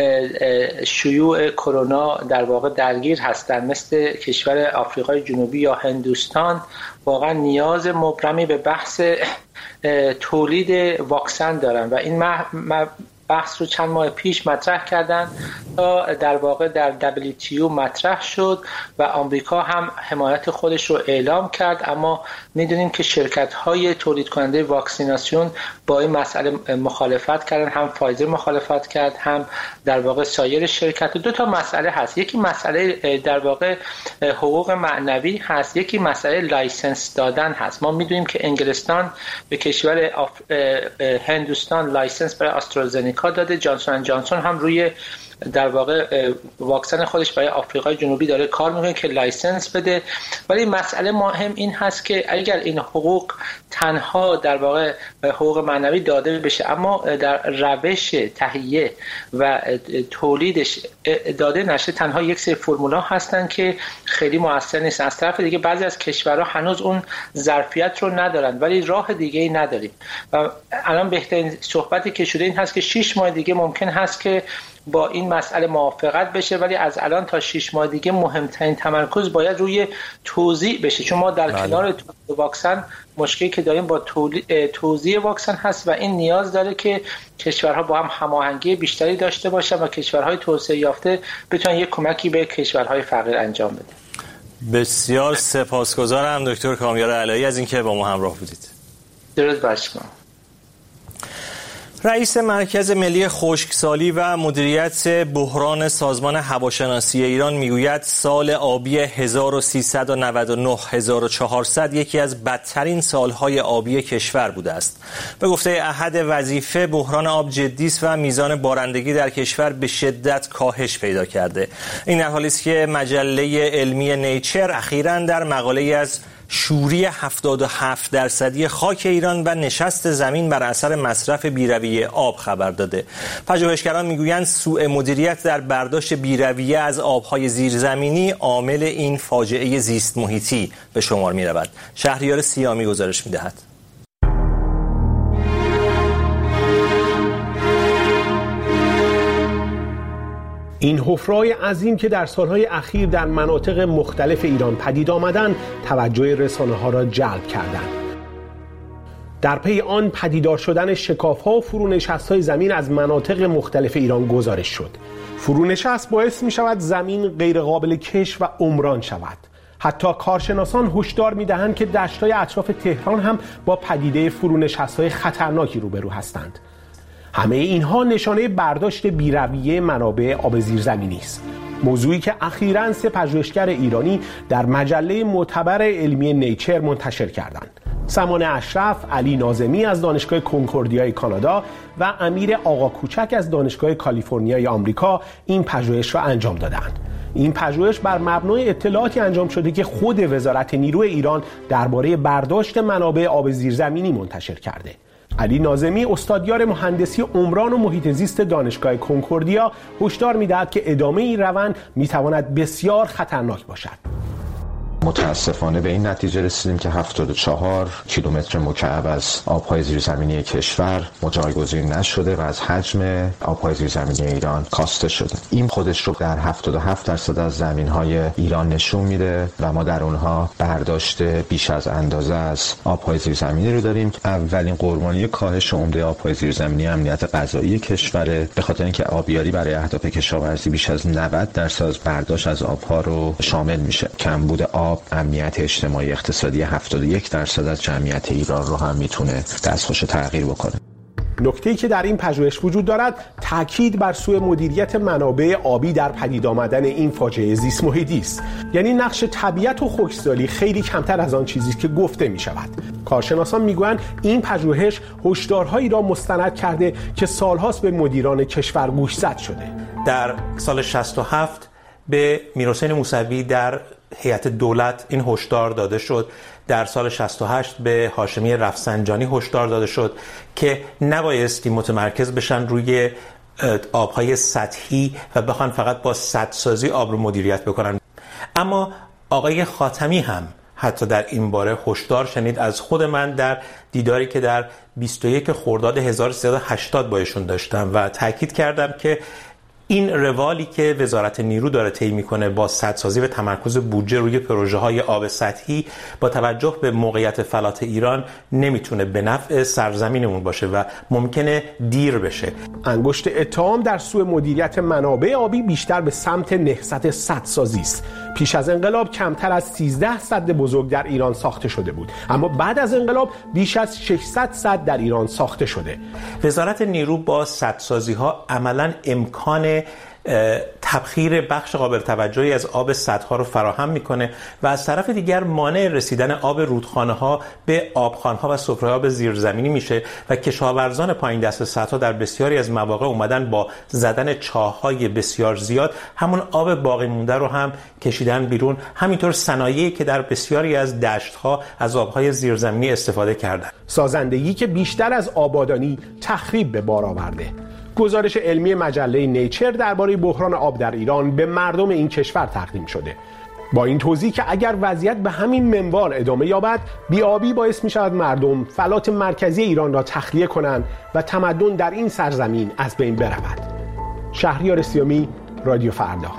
شیوع کرونا در واقع درگیر هستند، مثل کشور آفریقای جنوبی یا هندوستان، واقعا نیاز مبرمی به بحث تولید واکسن دارن و این بحث رو چند ماه پیش مطرح کردن در واقع در دبلیو تی او مطرح شد و آمریکا هم حمایت خودش رو اعلام کرد، اما میدونیم که شرکت‌های تولید کننده واکسیناسیون با این مسئله مخالفت کردن، هم فایزر مخالفت کرد، هم در واقع سایر شرکت. دو تا مسئله هست، یکی مسئله در واقع حقوق معنوی هست، یکی مسئله لایسنس دادن هست. ما میدونیم که انگلستان به کشور هندوستان لایسنس برای آسترازنیکا داده، جانسون اند جانسون هم روی در واقع واکسن خودش برای آفریقای جنوبی داره کار میکنه که لایسنس بده. ولی مسئله مهم این هست که اگر این حقوق تنها در واقع حقوق معنوی داده بشه اما در روش تهیه و تولیدش داده نشه، تنها یک سری فرمولا هستن که خیلی موثر نیستن. از طرف دیگه بعضی از کشورها هنوز اون ظرفیت رو ندارن، ولی راه دیگه ای نداریم و الان بهترین صحبتی که شده این هست که شش ماه دیگه ممکن هست که با این مسئله موافقت بشه، ولی از الان تا شش ماه دیگه مهمترین تمرکز باید روی توزیع بشه، چون ما در بله. کنار واکسن مشکلی که داریم با توزیع واکسن هست و این نیاز داره که کشورها با هم هماهنگی بیشتری داشته باشن و کشورهای توسعه یافته بتونن یک کمکی به کشورهای فقیر انجام بده. بسیار سپاسگزارم دکتر کامیار علایی از اینکه با ما همراه بودید. درود بر شما. رئیس مرکز ملی خشکسالی و مدیریت بحران سازمان هواشناسی ایران میگوید سال آبی هزار و سیصد و نود و نه هزار و چهارصد یکی از بدترین سالهای آبی کشور بوده است. به گفته احد وظیفه بحران آب جدی است و میزان بارندگی در کشور به شدت کاهش پیدا کرده. این در حالی است که مجله علمی نیچر اخیراً در مقاله‌ای از شوری هفتاد و هفت درصدی خاک ایران و نشست زمین بر اثر مصرف بیرویه آب خبر داده. پژوهشگران میگویند سوء مدیریت در برداشت بیرویه از آبهای زیرزمینی عامل این فاجعه زیست محیطی به شمار می رود. شهریار سیامی گزارش می دهد. این حفره‌های عظیم که در سالهای اخیر در مناطق مختلف ایران پدید آمدند، توجه رسانه‌ها را جلب کردند. در پی آن پدیدار شدن شکاف‌ها و فرونشست‌های زمین از مناطق مختلف ایران گزارش شد. فرونشست باعث می‌شود زمین غیرقابل کشت و عمران شود. حتی کارشناسان هشدار می‌دهند که دشت‌های اطراف تهران هم با پدیده فرونشست‌های خطرناکی روبرو هستند. همه اینها نشانه برداشت بی‌رویه منابع آب زیرزمینی است. موضوعی که اخیراً سه پژوهشگر ایرانی در مجله معتبر علمی نیچر منتشر کردند. سمان اشرف، علی ناظمی از دانشگاه کنکوردیای کانادا و امیر آقا کوچک از دانشگاه کالیفرنیای آمریکا این پژوهش را انجام دادند. این پژوهش بر مبنای اطلاعاتی انجام شده که خود وزارت نیروی ایران درباره برداشت منابع آب زیرزمینی منتشر کرده. علی ناظمی استادیار مهندسی عمران و محیط زیست دانشگاه کنکوردیا هشدار می‌دهد که ادامه این روند می‌تواند بسیار خطرناک باشد. متاسفانه به این نتیجه رسیدیم که هفتاد و چهار کیلومتر مکعب از آبهای زیرزمینی کشور جایگزین نشده و از حجم آبهای زیرزمینی ایران کاسته شده. این خودش رو در هفتاد و هفت درصد از زمین‌های ایران نشون میده و ما در اونها برداشت بیش از اندازه از آبهای زیرزمینی رو داریم. اولین قربانی کاهش عمده آبهای زیرزمینی امنیت غذایی کشوره، به خاطر اینکه آبیاری برای اهداف کشاورزی بیش از نود درصد از برداشت از آبها رو شامل میشه. کمبود آب امنیت اجتماعی اقتصادی هفتاد و یک درصد از جمعیت ایران رو هم میتونه دستخوش تغییر بکنه. نکته‌ای که در این پژوهش وجود دارد تاکید بر سوء مدیریت منابع آبی در پدید آمدن این فاجعه زیست محیطی است. یعنی نقش طبیعت و خشکسالی خیلی کمتر از آن چیزی که گفته می شود. کارشناسان میگویند این پژوهش هشدارهایی را مستند کرده که سالهاست به مدیران کشور گوشزد شده. در سال شصت و هفت به میرحسین موسوی در هیئت دولت این هشدار داده شد. در سال شصت و هشت به هاشمی رفسنجانی هشدار داده شد که نبایستی متمرکز بشن روی آبهای سطحی و بخوان فقط با سدسازی آب رو مدیریت بکنن. اما آقای خاتمی هم حتی در این باره هشدار شنید از خود من در دیداری که در بیست و یک خرداد هزار و سیصد و هشتاد با ایشون داشتم و تاکید کردم که این روالی که وزارت نیرو داره طی میکنه با سدسازی و تمرکز بودجه روی پروژه های آب سطحی با توجه به موقعیت فلات ایران نمیتونه به نفع سرزمینمون باشه و ممکنه دیر بشه. انگشت اتهام در سوء مدیریت منابع آبی بیشتر به سمت نهضت سدسازی است. پیش از انقلاب کمتر از سیزده سد بزرگ در ایران ساخته شده بود، اما بعد از انقلاب بیش از ششصد سد در ایران ساخته شده. وزارت نیرو با سدسازی ها عملاً امکان تبخیر بخش قابل توجهی از آب سدها رو فراهم میکنه و از طرف دیگر مانع رسیدن آب رودخانه ها به آبخوان ها و سفره آب زیرزمینی میشه و کشاورزان پایین دست سدها در بسیاری از مواقع اومدن با زدن چاه‌های بسیار زیاد همون آب باقی مونده رو هم کشیدن بیرون. همینطور صنایعی که در بسیاری از دشت‌ها از آب‌های زیرزمینی استفاده کردن. سازندگی که بیشتر از آبادانی تخریب به بار آورده. گزارش علمی مجله نیچر درباره بحران آب در ایران به مردم این کشور تقدیم شده. با این توضیح که اگر وضعیت به همین منوال ادامه یابد، بی‌آبی باعث می‌شود مردم فلات مرکزی ایران را تخلیه کنند و تمدن در این سرزمین از بین برود. شهریار سیامی، رادیو فردا.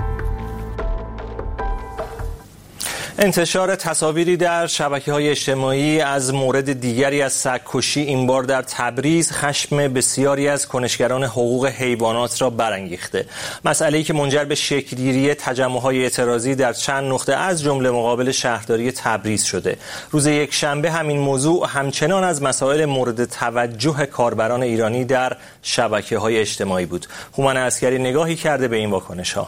انتشار تصاویری در شبکه‌های اجتماعی از مورد دیگری از سگ‌کشی، این بار در تبریز، خشم بسیاری از کنشگران حقوق حیوانات را برانگیخته. مسئله‌ای که منجر به شکل‌گیری تجمع‌های اعتراضی در چند نقطه از جمله مقابل شهرداری تبریز شده. روز یکشنبه همین موضوع همچنان از مسائل مورد توجه کاربران ایرانی در شبکه‌های اجتماعی بود. هومن عسکری نگاهی کرده به این واکنش‌ها.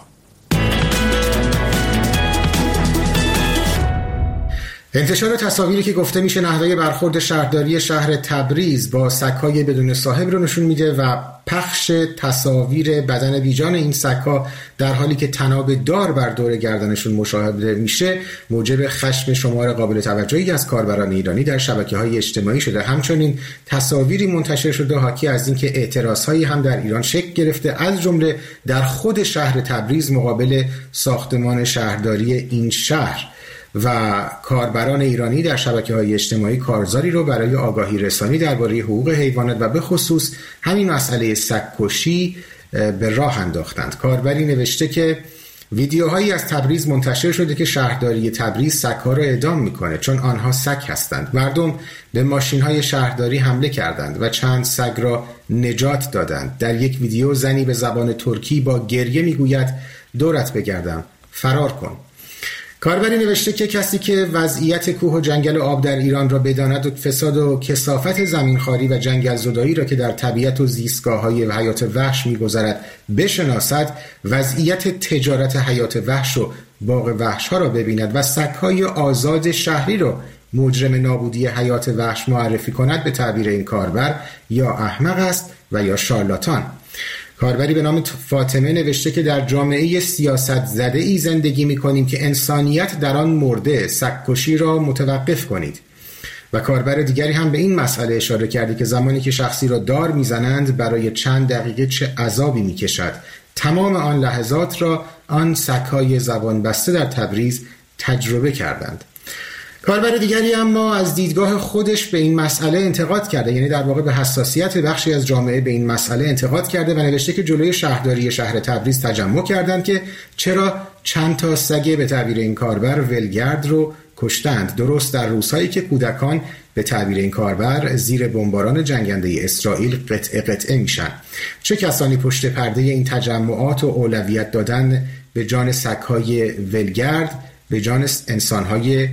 انتشار تصاویری که گفته میشه نحوه برخورد شهرداری شهر تبریز با سگ‌های بدون صاحب رو نشون میده و پخش تصاویر بدن بیجان این سگ‌ها در حالی که طناب دار بر دور گردنشون مشاهده میشه موجب خشم شمار قابل توجهی از کاربران ایرانی در شبکه‌های اجتماعی شده. همچنین تصاویری منتشر شده حاکی از اینکه اعتراض‌هایی هم در ایران شکل گرفته، از جمله در خود شهر تبریز مقابل ساختمان شهرداری این شهر، و کاربران ایرانی در شبکه‌های اجتماعی کارزاری رو برای آگاهی رسانی درباره حقوق حیوانات و به خصوص همین مسئله سگ‌کشی به راه انداختند. کاربری نوشته که ویدیوهایی از تبریز منتشر شده که شهرداری تبریز سگ‌ها را اعدام می‌کنه چون آنها سگ هستند. مردم به ماشین‌های شهرداری حمله کردند و چند سگ را نجات دادند. در یک ویدیو زنی به زبان ترکی با گریه می‌گوید دورت بگردم، فرار کن. کاربری نوشته که کسی که وضعیت کوه و جنگل آب در ایران را بداند و فساد و کثافت زمینخواری و جنگل زدایی را که در طبیعت و زیستگاه‌های حیات وحش می‌گذرد بشناسد، وضعیت تجارت حیات وحش و باغ وحش‌ها را ببیند و سگ‌های آزاد شهری را مجرم نابودی حیات وحش معرفی کند، به تعبیر این کاربر یا احمق است و یا شارلاتان. کاربری به نام فاطمه نوشته که در جامعه سیاست زده ای زندگی می کنیم که انسانیت در آن مرده، سگ‌کشی را متوقف کنید. و کاربر دیگری هم به این مسئله اشاره کرده که زمانی که شخصی را دار میزنند برای چند دقیقه چه عذابی می کشد. تمام آن لحظات را آن سگ‌های زبان بسته در تبریز تجربه کردند. کاربر دیگری اما از دیدگاه خودش به این مسئله انتقاد کرده، یعنی در واقع به حساسیت بخشی از جامعه به این مسئله انتقاد کرده و نوشته که جلوی شهرداری شهر تبریز تجمع کردند که چرا چند تا سگ به تعبیر این کاربر ولگرد رو کشتند، درست در روزهایی که کودکان به تعبیر این کاربر زیر بمباران جنگنده اسرائیل قطعه قطعه میشن. چه کسانی پشت پرده این تجمعات و اولویت دادن به جان سگ‌های ولگرد به جان انسان‌های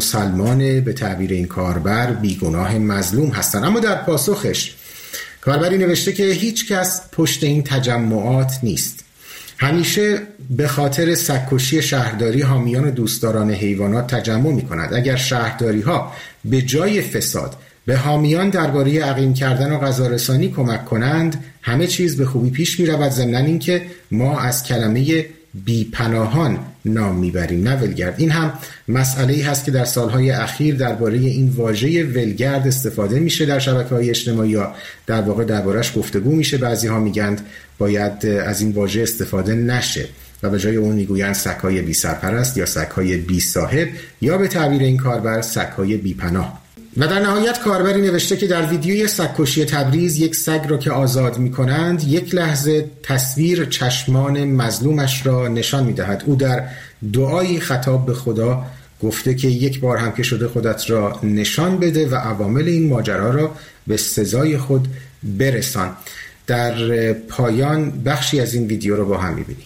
مسلمان به تعبیر این کاربر بیگناه مظلوم هستند؟ اما در پاسخش کاربری نوشته که هیچ کس پشت این تجمعات نیست. همیشه به خاطر سگ‌کشی شهرداری حامیان و دوستداران حیوانات تجمع می‌کند. اگر شهرداری ها به جای فساد به حامیان درباره عقیم کردن و غذارسانی کمک کنند، همه چیز به خوبی پیش می‌رود. ضمن اینکه ما از کلمه بی‌پناهان نام میبریم، نه ولگرد. این هم مسئله‌ای هست که در سالهای اخیر درباره این واژه ولگرد استفاده میشه در شبکه‌های اجتماعی، یا در واقع دربارش گفتگو میشه. بعضی‌ها میگن باید از این واژه استفاده نشه و به جای اون میگویند سگ‌های بی سرپرست یا سگ‌های بی صاحب، یا به تعبیر این کاربر سگ‌های بی پناه. و در نهایت کاربری نوشته که در ویدیوی سگ‌کشی تبریز یک سگ را که آزاد می‌کنند یک لحظه تصویر چشمان مظلومش را نشان می‌دهد. او در دعایی خطاب به خدا گفته که یک بار هم که شده خودت را نشان بده و عوامل این ماجرا را به سزای خود برسان. در پایان بخشی از این ویدیو رو با هم می‌بینیم.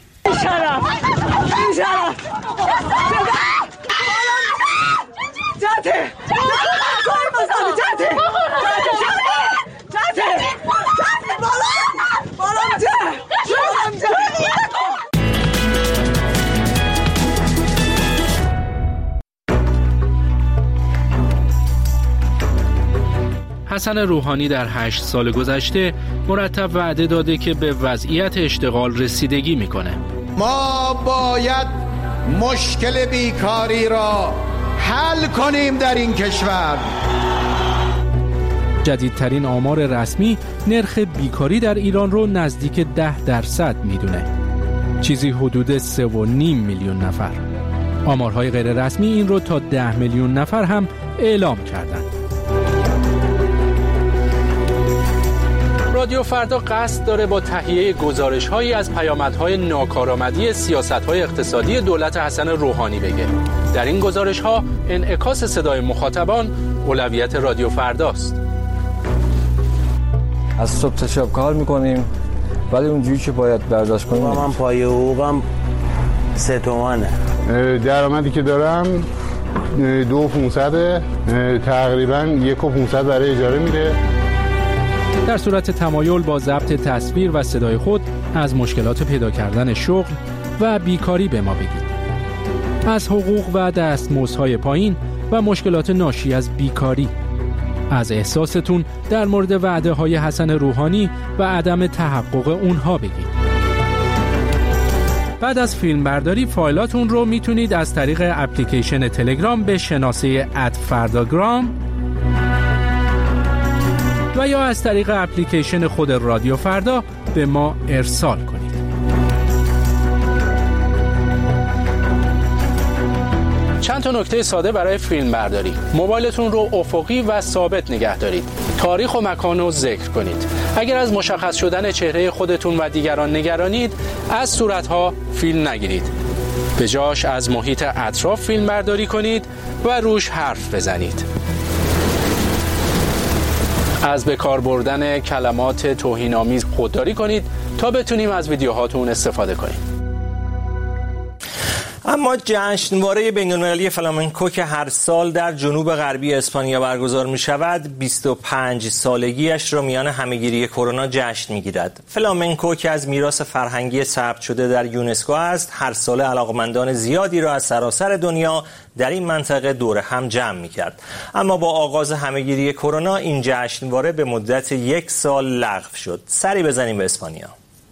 حسن روحانی در هشت سال گذشته مرتب وعده داده که به وضعیت اشتغال رسیدگی میکنه. ما باید مشکل بیکاری را حل کنیم در این کشور. جدیدترین آمار رسمی نرخ بیکاری در ایران رو نزدیک ده درصد میدونه. چیزی حدود سه و نیم میلیون نفر. آمارهای غیر رسمی این رو تا ده میلیون نفر هم اعلام کردند. رادیو فردا قصد داره با تهیه گزارش‌هایی از پیامدهای ناکارآمدی سیاست‌های اقتصادی دولت حسن روحانی بگه. در این گزارش‌ها انعکاس صدای مخاطبان اولویت رادیو فرداست. از صبح تا شب کار می‌کنیم ولی اونجوری که باید برداشت کنیم. من پای حقوقم سه تومانه. درآمدی که دارم دو پونصده، تقریباً یک و پونصد برای اجاره میره. در صورت تمایل با ضبط تصویر و صدای خود از مشکلات پیدا کردن شغل و بیکاری به ما بگید. از حقوق و دستمزدهای پایین و مشکلات ناشی از بیکاری. از احساستون در مورد وعده های حسن روحانی و عدم تحقق اونها بگید. بعد از فیلم برداری فایلاتون رو میتونید از طریق اپلیکیشن تلگرام به شناسه ات فرداگرام و یا از طریق اپلیکیشن خود رادیو فردا به ما ارسال کنید. چند تا نکته ساده برای فیلم برداری. موبایلتون رو افقی و ثابت نگه دارید. تاریخ و مکان رو ذکر کنید. اگر از مشخص شدن چهره خودتون و دیگران نگرانید، از صورتها فیلم نگیرید. به جاش از محیط اطراف فیلم برداری کنید و روش حرف بزنید. از به کار بردن کلمات توهین‌آمیز خودداری کنید تا بتونیم از ویدیوهاتون استفاده کنیم. اما جشنواره بین‌المللی فلامنکو که هر سال در جنوب غربی اسپانیا برگزار می شود بیست و پنج سالگیش را میان همهگیری کرونا جشن می گیرد. فلامنکو که از میراث فرهنگی ثبت شده در یونسکو است، هر سال علاقمندان زیادی را از سراسر دنیا در این منطقه دور هم جمع می کرد. اما با آغاز همهگیری کرونا این جشنواره به مدت یک سال لغو شد. سری بزنیم به اسپانیا.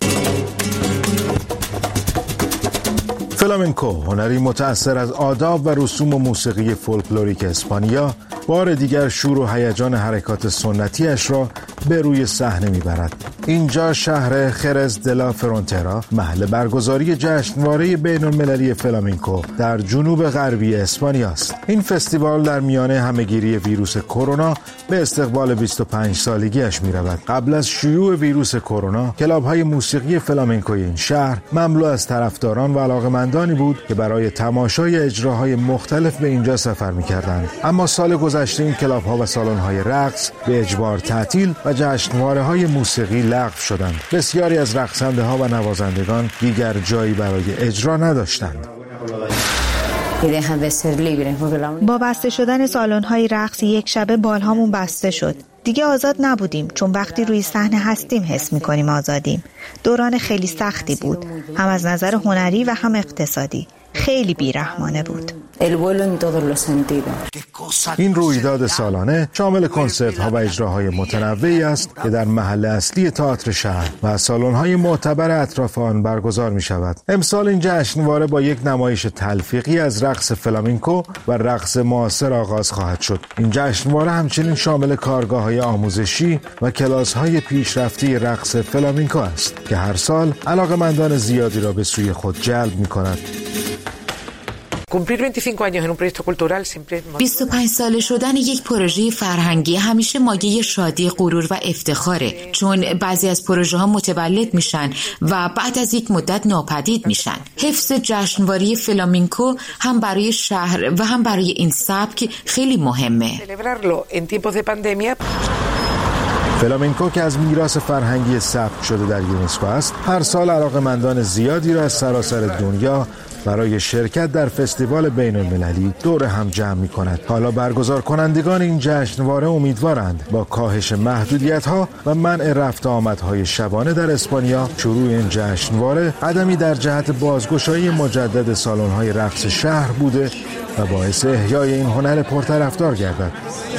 فلامنکو، هنری متأثر از آداب و رسوم و موسیقی فولکلوریک اسپانیا، بار دیگر شور و هیجان حرکات سنتیش را به روی صحنه میبرد. اینجا شهر خرز دلا فرونترا، محل برگزاری جشنواره بین‌المللی فلامنکو در جنوب غربی اسپانیا است. این فستیوال در میانه همهگیری ویروس کرونا به استقبال بیست و پنج سالگیش میرود. قبل از شیوع ویروس کرونا، کلاب‌های موسیقی فلامنکوی این شهر مملو از طرفداران و علاقه‌مندانی بود که برای تماشای اجراهای مختلف به اینجا سفر می‌کردند. اما سال گذشته این کلاب‌ها و سالن‌های رقص به اجبار تعطیل و جشنواره‌های موسیقی لغو شدند. بسیاری از رقصنده‌ها و نوازندگان دیگر جایی برای اجرا نداشتند. با بسته شدن سالن‌های رقص یک شبه بالهامون بسته شد. دیگه آزاد نبودیم، چون وقتی روی صحنه هستیم حس می‌کنیم آزادیم. دوران خیلی سختی بود، هم از نظر هنری و هم اقتصادی. خیلی بیرحمانه بود. این رویداد سالانه شامل کنسرت‌ها و اجراهای متنوعی است که در محل اصلی تئاتر شهر و سالن‌های معتبر اطراف آن برگزار می‌شود. امسال این جشنواره با یک نمایش تلفیقی از رقص فلامنکو و رقص معاصر آغاز خواهد شد. این جشنواره همچنین شامل کارگاه‌های آموزشی و کلاس‌های پیشرفته رقص فلامنکو است که هر سال علاقه‌مندان زیادی را به سوی خود جلب می‌کند. بیست و پنج ساله شدن یک پروژه فرهنگی همیشه مایه شادی، غرور و افتخاره، چون بعضی از پروژه ها متولد میشن و بعد از یک مدت ناپدید میشن. حفظ جشنواره فلامینکو هم برای شهر و هم برای این سبک خیلی مهمه. فلامینکو که از میراث فرهنگی ثبت شده در یونسکو است، هر سال علاقه‌مندان زیادی را از سراسر دنیا برای شرکت در فستیوال بین المللی دور هم جمع می کند. حالا برگزار کنندگان این جشنواره امیدوارند با کاهش محدودیت‌ها و منع رفت آمدهای شبانه در اسپانیا، شروع این جشنواره قدمی در جهت بازگشایی مجدد سالن‌های رقص شهر بوده و باعث احیای این هنر پرطرفدار گردد.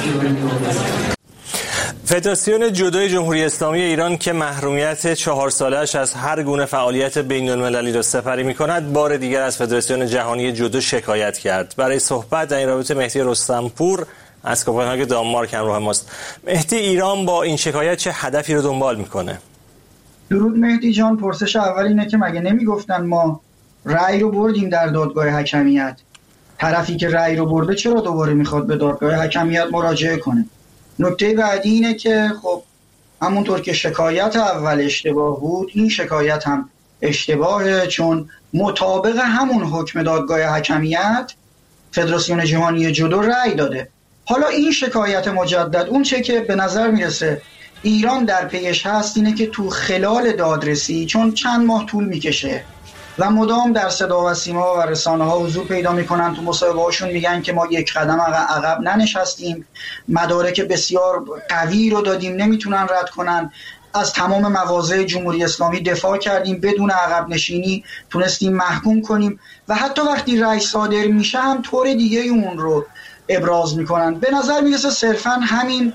فدراسیون جودوی جمهوری اسلامی ایران که محرومیت چهار ساله‌اش از هر گونه فعالیت بین‌المللی را سپری می‌کند، بار دیگر از فدراسیون جهانی جودو شکایت کرد. برای صحبت در این رابطه مهدی رستمپور از کوپنهاگ دانمارک همراه ماست. مهدی، ایران با این شکایت چه هدفی رو دنبال می‌کنه؟ درود مهدی جان. پرسش اول اینه که مگه نمیگفتن ما رأی رو بردیم در دادگاه حکمیت؟ طرفی که رأی رو برده چرا دوباره می‌خواد به دادگاه حکمیت مراجعه کنه؟ نکته بعدی اینه که خب همونطور که شکایت اول اشتباه بود، این شکایت هم اشتباهه، چون مطابق همون حکم دادگاه حکمیت فدراسیون جهانی جودو رأی داده. حالا این شکایت مجدد، اون چه که به نظر میرسه ایران در پیش هست اینه که تو خلال دادرسی، چون چند ماه طول میکشه و مدام در صدا و سیما و رسانه ها حضور پیدا میکنن، تو مصاحبه هاشون میگن که ما یک قدم عقب ننشستیم، مدارک بسیار قوی رو دادیم، نمیتونن رد کنن، از تمام مواضع جمهوری اسلامی دفاع کردیم، بدون عقب نشینی تونستیم محکوم کنیم و حتی وقتی رأی صادر میشه هم طور دیگه اون رو ابراز میکنن. به نظر میرسه صرفا همین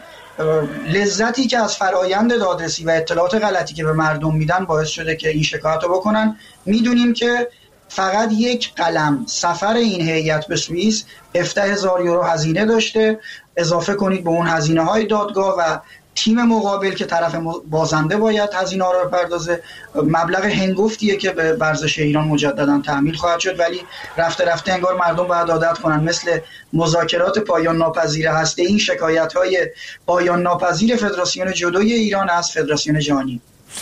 لذتی که از فرایند دادرسی و اطلاعات غلطی که به مردم میدن باعث شده که این شکایت رو بکنن. میدونیم که فقط یک قلم سفر این هیئت به سوئیس هفده هزار یورو هزینه داشته. اضافه کنید به اون هزینه های دادگاه و تیم مقابل که طرف بازنده باید هزینه ها رو بپردازه، مبلغ هنگفتیه که به ورزش ایران مجددا تحمیل خواهد شد. ولی رفته رفته انگار مردم باید عادت کنن، مثل مذاکرات پایان ناپذیر هسته این شکایت های پایان ناپذیر فدراسیون جودوی ایران از فدراسیون جهانی.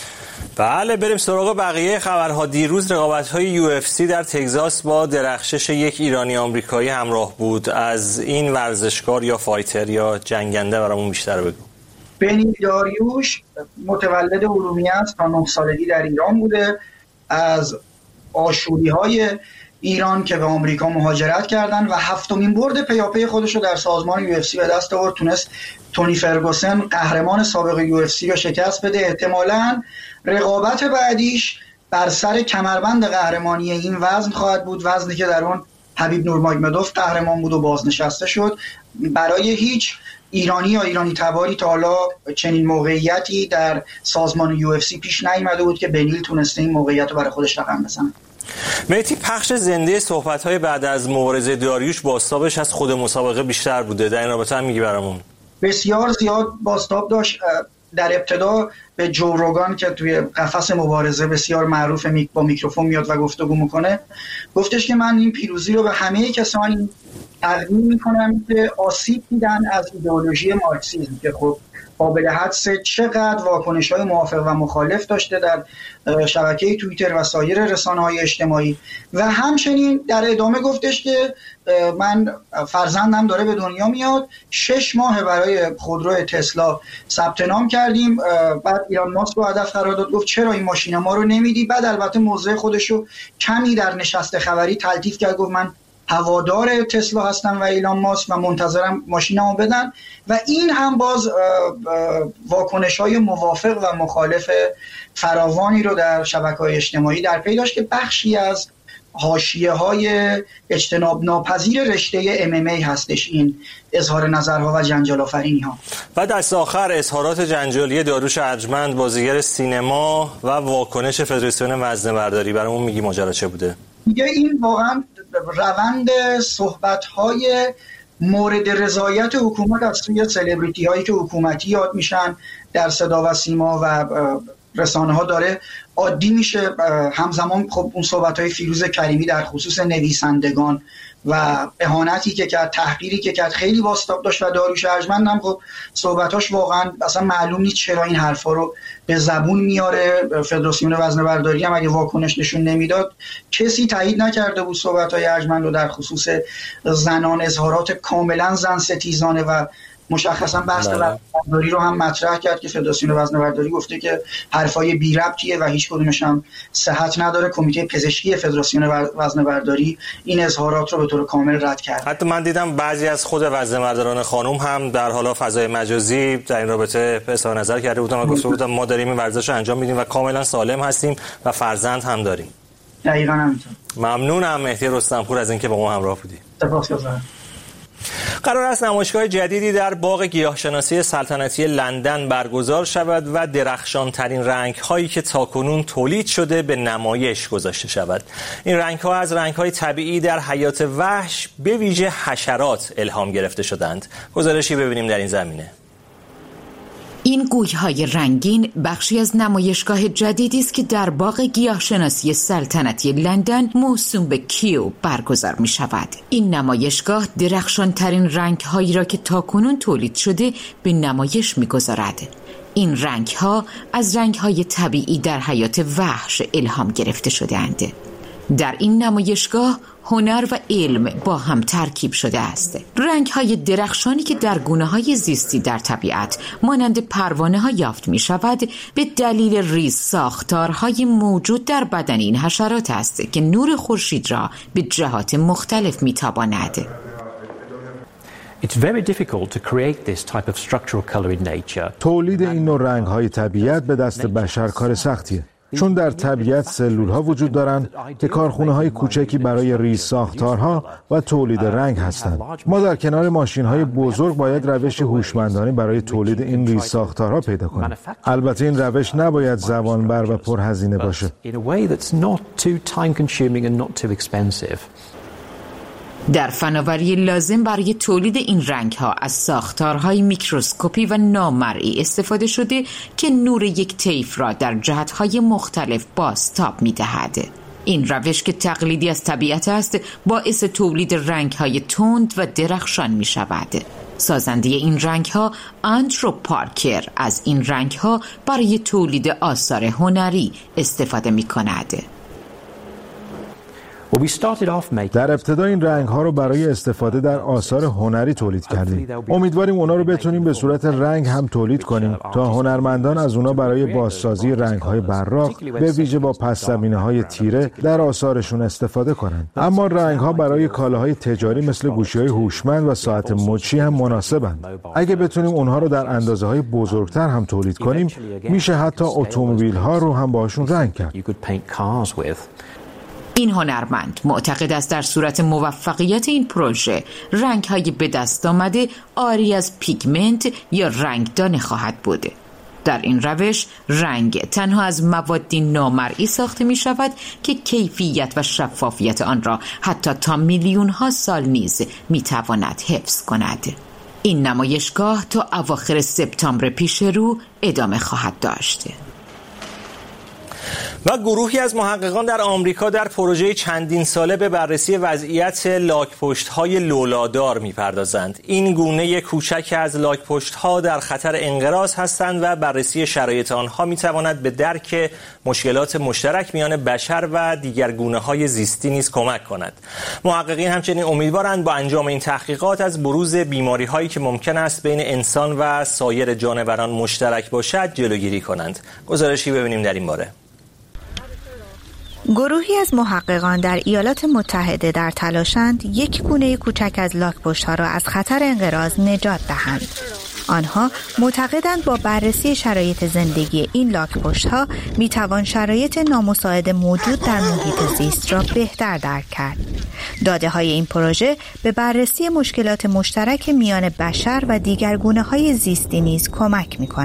بله، بریم سراغ بقیه خبرها. دیروز رقابت‌های یو اف سی در تگزاس با درخشش یک ایرانی آمریکایی همراه بود. از این ورزشکار یا فایتر یا جنگنده برامون بیشتر بگو. بنی داریوش متولد ارومیه است، تا نه سالگی در ایران بوده. از آشوری‌های ایران که به آمریکا مهاجرت کردن و هفتمین برد پیاپی خودش رو در سازمان یو اف سی به دست آورد. تونست تونی فرگوسن قهرمان سابق یو اف سی رو شکست بده. احتمالاً رقابت بعدیش بر سر کمربند قهرمانی این وزن خواهد بود، وزنی که در اون حبیب نورماگمدوف قهرمان بود و بازنشسته شد. برای هیچ ایرانی یا ایرانی تباری تا حالا چنین موقعیتی در سازمان یو اف سی پیش نیامده بود که بنیل تونسته این موقعیت رو برای خودش رقم بزنه. مهدی، پخش زنده صحبت‌های بعد از مبارزه داریوش بازتابش از خود مسابقه بیشتر بوده، در این رابطه هم میگی برامون؟ بسیار زیاد بازتاب داشت. در ابتدا به جو روگان که توی قفس مبارزه بسیار معروف با میکروفون میاد و گفتگو میکنه، گفتش که من این پیروزی رو به همه کسانی تقدیم میکنم که آسیب دیدن از ایدئولوژی مارکسیسم، که خب قابل حدس چقدر واکنش‌های موافق و مخالف داشته در شبکه توییتر و سایر رسانه‌های اجتماعی. و همچنین در ادامه گفتش که من فرزندم داره به دنیا میاد، شش ماه برای خودرو تسلا ثبت نام کردیم. بعد ایلان ماسک رو هدف قرار داد، گفت چرا این ماشین ما رو نمیدی؟ بعد البته موضع خودش رو کمی در نشست خبری تلطیف کرد، گفت من هوادار تسلا هستم و ایلان ماسک و منتظرم ماشینمو بدن. و این هم باز واکنش‌های موافق و مخالف فراوانی رو در شبکه‌های اجتماعی در پی داشت که بخشی از حاشیه‌های اجتناب ناپذیر رشته ام ام ای هستش این اظهار نظرها و جنجال آفرینی‌ها. و دست آخر اظهارات جنجالی داریوش ارجمند، بازیگر سینما و واکنش فدراسیون وزنه‌برداری، برامون میگی ماجرا چه بوده؟ دیگه این واقعا روند صحبت‌های مورد رضایت حکومت از سوی سلبریتی هایی که حکومتی یاد میشن در صدا و سیما و رسانه ها داره عادی میشه. همزمان خب اون صحبت های فیروز کریمی در خصوص نویسندگان و اهانتی که کرد، تحقیری که کرد خیلی بازتاب داشت و داریوش ارجمند هم خب صحبتاش واقعا اصلا معلوم نیست چرا این حرفا رو به زبون میاره. فدراسیون وزنه‌برداری هم اگه واکنش نشون نمیداد، کسی تایید نکرده بود صحبت‌های ارجمند رو در خصوص زنان، اظهارات کاملا زن ستیزانه و مشخصا بحث وزنه‌برداری رو هم مطرح کرد که فدراسیون وزنه‌برداری گفته که حرفای بی ربطیه و هیچ کدومش هم صحت نداره. کمیته پزشکی فدراسیون وزنه‌برداری این اظهارات رو به طور کامل رد کرد. حتی من دیدم بعضی از خود وزنه‌برداران خانم هم در حالا فضای مجازی در این رابطه اظهار نظر کرده بودن و گفته بودن ما داریم این ورزش رو انجام میدیم و کاملا سالم هستیم و فرزند هم داریم. دقیقاً همینطور. ممنونم مهدی رستمپور از اینکه با ما همراه بودی. سپاسگزارم. قرار است نمایشگاه جدیدی در باغ گیاهشناسی سلطنتی لندن برگزار شود و درخشانترین رنگ‌هایی که تاکنون تولید شده به نمایش گذاشته شود. این رنگ‌ها از رنگ‌های طبیعی در حیات وحش به ویژه حشرات الهام گرفته شدند. گزارشی ببینیم در این زمینه. این گوی‌های رنگین بخشی از نمایشگاه جدیدی است که در باغ گیاهشناسی سلطنتی لندن موسوم به کیو برگزار می شود. این نمایشگاه درخشانترین رنگ‌هایی را که تاکنون تولید شده به نمایش می گذارد. این رنگ‌ها از رنگ‌های طبیعی در حیات وحش الهام گرفته شده‌اند. در این نمایشگاه هنر و علم با هم ترکیب شده است. رنگ‌های درخشانی که در گونه‌های زیستی در طبیعت مانند پروانه‌ها یافت می‌شود به دلیل ریز ساختارهای موجود در بدن این حشرات است که نور خورشید را به جهات مختلف می‌تاباند. تولید این نوع رنگ‌های طبیعت به دست بشر کار سختیه. چون در طبیعت سلول‌ها وجود دارند که کارخانه‌های کوچکی برای ریز ساختارها و تولید رنگ هستند. ما در کنار ماشین‌های بزرگ باید روش هوشمندانه برای تولید این ریز ساختارها پیدا کنیم. البته این روش نباید زبانبر و پرهزینه باشه. در فناوری لازم برای تولید این رنگ‌ها از ساختارهای میکروسکوپی و نامرئی استفاده شده که نور یک طیف را در جهت‌های مختلف بازتاب می‌دهد. این روش که تقلیدی از طبیعت است باعث تولید رنگ‌های تند و درخشان می‌شود. سازنده این رنگ‌ها آندرو پارکر از این رنگ‌ها برای تولید آثار هنری استفاده می‌کند. در ابتدا این رنگ‌ها رو برای استفاده در آثار هنری تولید کردیم. امیدواریم اونا رو بتونیم به صورت رنگ هم تولید کنیم تا هنرمندان از اونا برای بازسازی رنگ‌های براق به ویژه با پس‌زمینه‌های تیره در آثارشون استفاده کنند. اما رنگ‌ها برای کالاهای تجاری مثل گوشی‌های هوشمند و ساعت مچی هم مناسبند. اگه بتونیم اونها رو در اندازه‌های بزرگتر هم تولید کنیم، میشه حتی اتومبیل‌ها رو هم باشون رنگ کرد. این هنرمند معتقد است در صورت موفقیت این پروژه رنگ‌های به دست آمده عاری از پیگمنت یا رنگدان خواهد بود. در این روش رنگ تنها از موادی نامرئی ساخته می شود که کیفیت و شفافیت آن را حتی تا میلیون ها سال نیز می تواند حفظ کند. این نمایشگاه تا اواخر سپتامبر پیش رو ادامه خواهد داشت. و گروهی از محققان در آمریکا در پروژه چندین ساله به بررسی وضعیت لاک‌پشت‌های لولادار می‌پردازند. این گونه کوچک از لاک‌پشت‌ها در خطر انقراض هستند و بررسی شرایط آنها می‌تواند به درک مشکلات مشترک میان بشر و دیگر گونه‌های زیستی نیز کمک کند. محققین همچنین امیدوارند با انجام این تحقیقات از بروز بیماری‌هایی که ممکن است بین انسان و سایر جانوران مشترک باشد جلوگیری کنند. گزارشی ببینیم در این باره. گروهی از محققان در ایالات متحده در تلاشند یک گونه کوچک از لاک‌پشت‌ها را از خطر انقراض نجات دهند. آنها معتقدند با بررسی شرایط زندگی این لاک‌پشت‌ها میتوان شرایط نامساعد موجود در محیط زیست را بهتر درک کرد. داده‌های این پروژه به بررسی مشکلات مشترک میان بشر و دیگر گونه‌های زیستی نیز کمک می‌کند.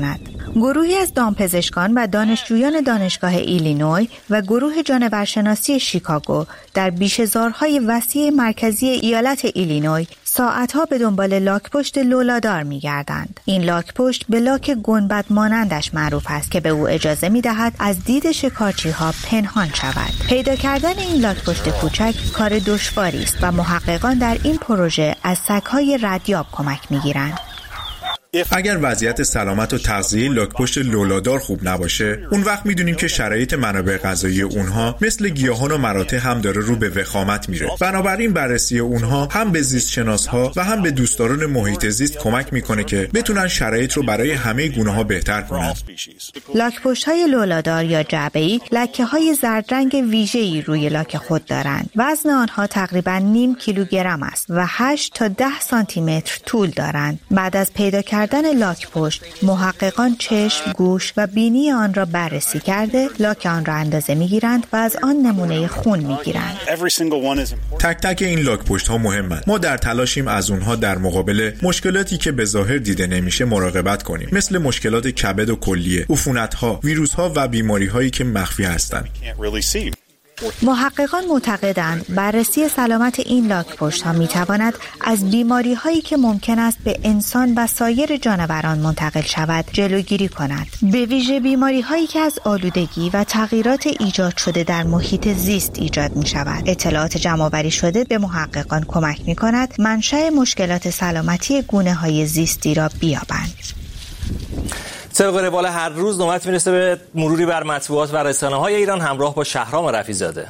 گروهی از دامپزشکان و دانشجویان دانشگاه ایلینوی و گروه جانورشناسی شیکاگو در بیشه‌زارهای وسیع مرکزی ایالت ایلینوی ساعتها به دنبال لاک‌پشت لولادار می‌گردند. این لاک‌پشت به لاک گنبد مانندش معروف است که به او اجازه می‌دهد از دید شکارچی‌ها پنهان شود. پیدا کردن این لاک‌پشت کوچک کار دشواری است و محققان در این پروژه از سگ‌های ردیاب کمک می‌گیرند. اگر وضعیت سلامت و تغذیه لاک‌پشت لولادار خوب نباشه، اون وقت میدونیم که شرایط منابع غذایی اونها مثل گیاهان و مراتع هم داره رو به وخامت میره. بنابراین بررسی اونها هم به زیست شناس‌ها و هم به دوستداران محیط زیست کمک میکنه که بتونن شرایط رو برای همه گونه‌ها بهتر کنن. لاک‌پشت‌های لولادار یا جعبه‌ای لکه‌های زرد رنگ ویژه‌ای روی لاک خود دارند. وزن آنها تقریباً نیم کیلوگرم است و هشت تا ده سانتی متر طول دارند. بعد از پیدا کردن لاک پشت، محققان چشم، گوش و بینی آن را بررسی کرده لاک آن را اندازه میگیرند و از آن نمونه خون میگیرند. تک تک این لاک پشت ها مهمند. ما در تلاشیم از اونها در مقابل مشکلاتی که به ظاهر دیده نمیشه مراقبت کنیم، مثل مشکلات کبد و کلیه، عفونت ها، ویروس ها و بیماری هایی که مخفی هستند. محققان معتقدند بررسی سلامت این لاک‌پشت ها می تواند از بیماری هایی که ممکن است به انسان و سایر جانوران منتقل شود جلوگیری کند. به ویژه بیماری هایی که از آلودگی و تغییرات ایجاد شده در محیط زیست ایجاد می شود. اطلاعات جمع‌آوری شده به محققان کمک می کند منشأ مشکلات سلامتی گونه های زیستی را بیابند. طبق روال هر روز نوبت میرسه به مروری بر مطبوعات و رسانه‌های ایران همراه با شهرام رفیع‌زاده.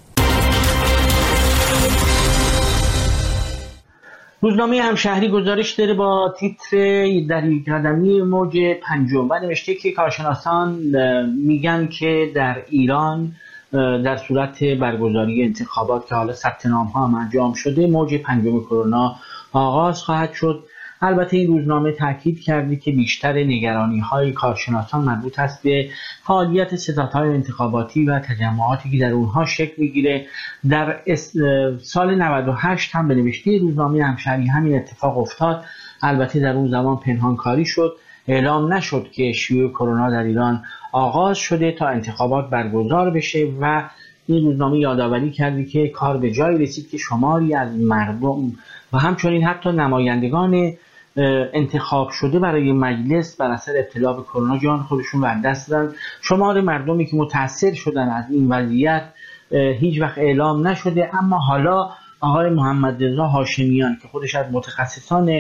روزنامه همشهری گزارش داره با تیتر در یک قدمی موج پنجم و نوشته که کارشناسان میگن که در ایران در صورت برگزاری انتخابات که حالا ثبت نام‌ها هم انجام شده موج پنجم کرونا آغاز خواهد شد. البته این روزنامه تاکید کرده که بیشتر نگرانی‌های کارشناسان مربوط است به فعالیت ستادهای انتخاباتی و تجمعاتی که در اونها شکل میگیره. در سال نود و هشت هم به نوشته روزنامه همشهری همین اتفاق افتاد. البته در اون زمان پنهانکاری شد، اعلام نشد که شیوع کرونا در ایران آغاز شده تا انتخابات برگزار بشه و این روزنامه یادآوری کرده که کار به جای رسید که شماری از مردم و همچنین حتی نمایندگان انتخاب شده برای مجلس بر اثر ابتلا به کرونا جان خودشون رو از دست دادن. شمار مردمی که متاثر شدن از این وضعیت هیچ وقت اعلام نشده، اما حالا آقای محمد رضا هاشمیان که خودش از متخصصان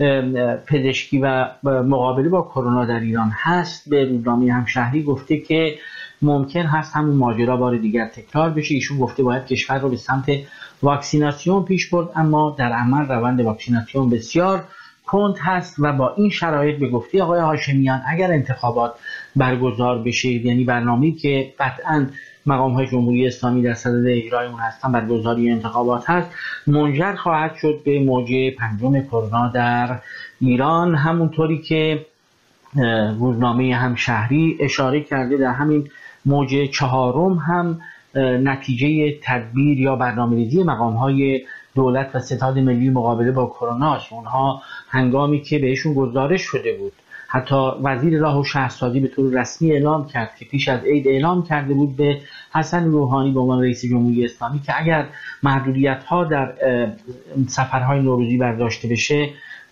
پزشکی و مقابله با کرونا در ایران هست به روزنامه همشهری گفته که ممکن هست همون ماجرا بار دیگر تکرار بشه. ایشون گفته باید کشور رو به سمت واکسیناسیون پیش برد، اما در عمل روند واکسیناسیون بسیار کند هست و با این شرایط به گفته آقای هاشمیان اگر انتخابات برگزار بشه، یعنی برنامه‌ای که قطعاً مقام‌های جمهوری اسلامی در صدد اجرای اون هستن برگزاری انتخابات هست، منجر خواهد شد به موج پنجم کرونا در ایران. همونطوری که روزنامه همشهری اشاره کرده در همین موج چهارم هم نتیجه تدبیر یا برنامه‌ریزی مقام‌های دولت و ستاد ملی مقابله با کرونا است. اونها هنگامی که بهشون گزارش شده بود، حتی وزیر راه و شهرسازی به طور رسمی اعلام کرد که پیش از عید اعلام کرده بود به حسن روحانی به عنوان رئیس جمهوری اسلامی که اگر محدودیت‌ها در سفرهای نوروزی برداشته بشه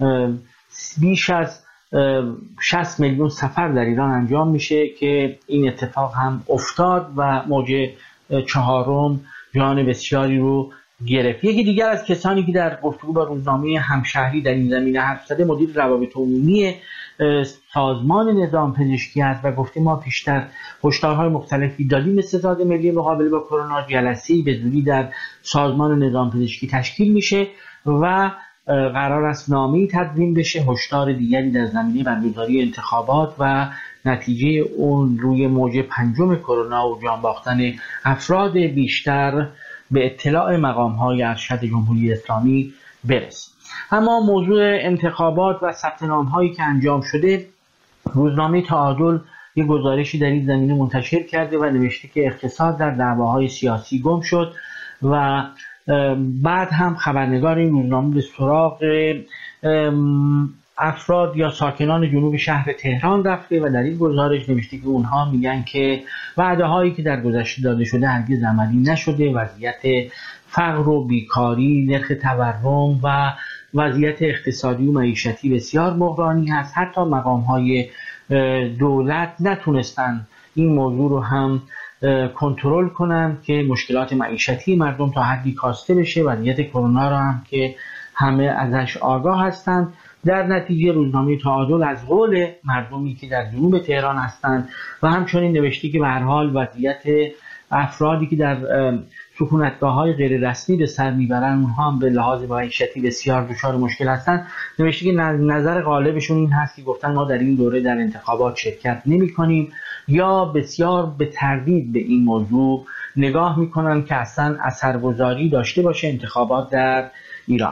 بیش از شصت میلیون سفر در ایران انجام میشه که این اتفاق هم افتاد و موج چهارم جان بسیاری رو گرفت. یکی دیگر از کسانی که در گفتگو با روزنامه همشهری در این زمینه حرف زده مدیر روابط عمومی سازمان نظام پزشکی است و گفته ما پیشتر هشدارهای مختلفی دادیم به ستاد ملی مقابله با کرونا. جلسه‌ای به زودی در سازمان نظام پزشکی تشکیل میشه و قرار است نامه‌ای تدوین بشه، هشدار دیگری در زمینه برگزاری انتخابات و نتیجه اون روی موج پنجم کرونا و جان باختن افراد بیشتر به اطلاع مقام‌های ارشد جمهوری اسلامی برسه. اما موضوع انتخابات و ثبت نام‌هایی که انجام شده، روزنامه تعادل یک گزارشی در این زمینه منتشر کرده و نوشته که اقتصاد در دعواهای سیاسی گم شد و بعد هم خبرنگار این روزنامه به سراغ افراد یا ساکنان جنوب شهر تهران رفته و در این گزارش نوشته که اونها میگن که وعده هایی که در گذشته داده شده هرگز عملی نشده، وضعیت فقر و بیکاری، نرخ تورم و وضعیت اقتصادی و معیشتی بسیار بحرانی هست. حتی مقام های دولت نتونستن این موضوع رو هم کنترل کنن که مشکلات معیشتی مردم تا حدی کاسته بشه. وضعیت کرونا رو هم که همه ازش آگاه هستند. در نتیجه روزنامه تعادل از قول مردمی که در جنوب تهران هستند و همچنین نوشته که به هر حال وضعیت افرادی که در سکونتگاه‌های غیر رسمی به سر میبرن اونها هم به لحاظ معیشتی بسیار دچار مشکل هستند. نوشته که نظر غالبشون این هست که گفتن ما در این دوره در انتخابات شرکت نمی‌کنیم یا بسیار به تردید به این موضوع نگاه می‌کنن که اصلا اثرگذاری داشته باشه انتخابات در ایران.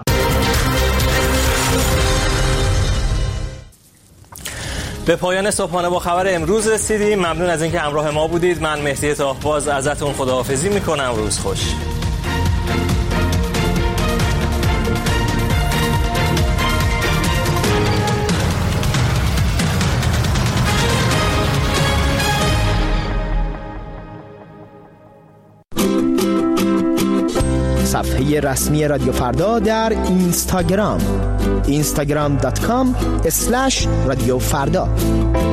به پایان صبحانه با خبر امروز رسیدیم. ممنون از اینکه همراه ما بودید. من مهدی طاهباز ازتون خداحافظی میکنم. روز خوش. صفحه رسمی رادیو فردا در اینستاگرام اینستاگرام دات کام اسلش رادیو فردا.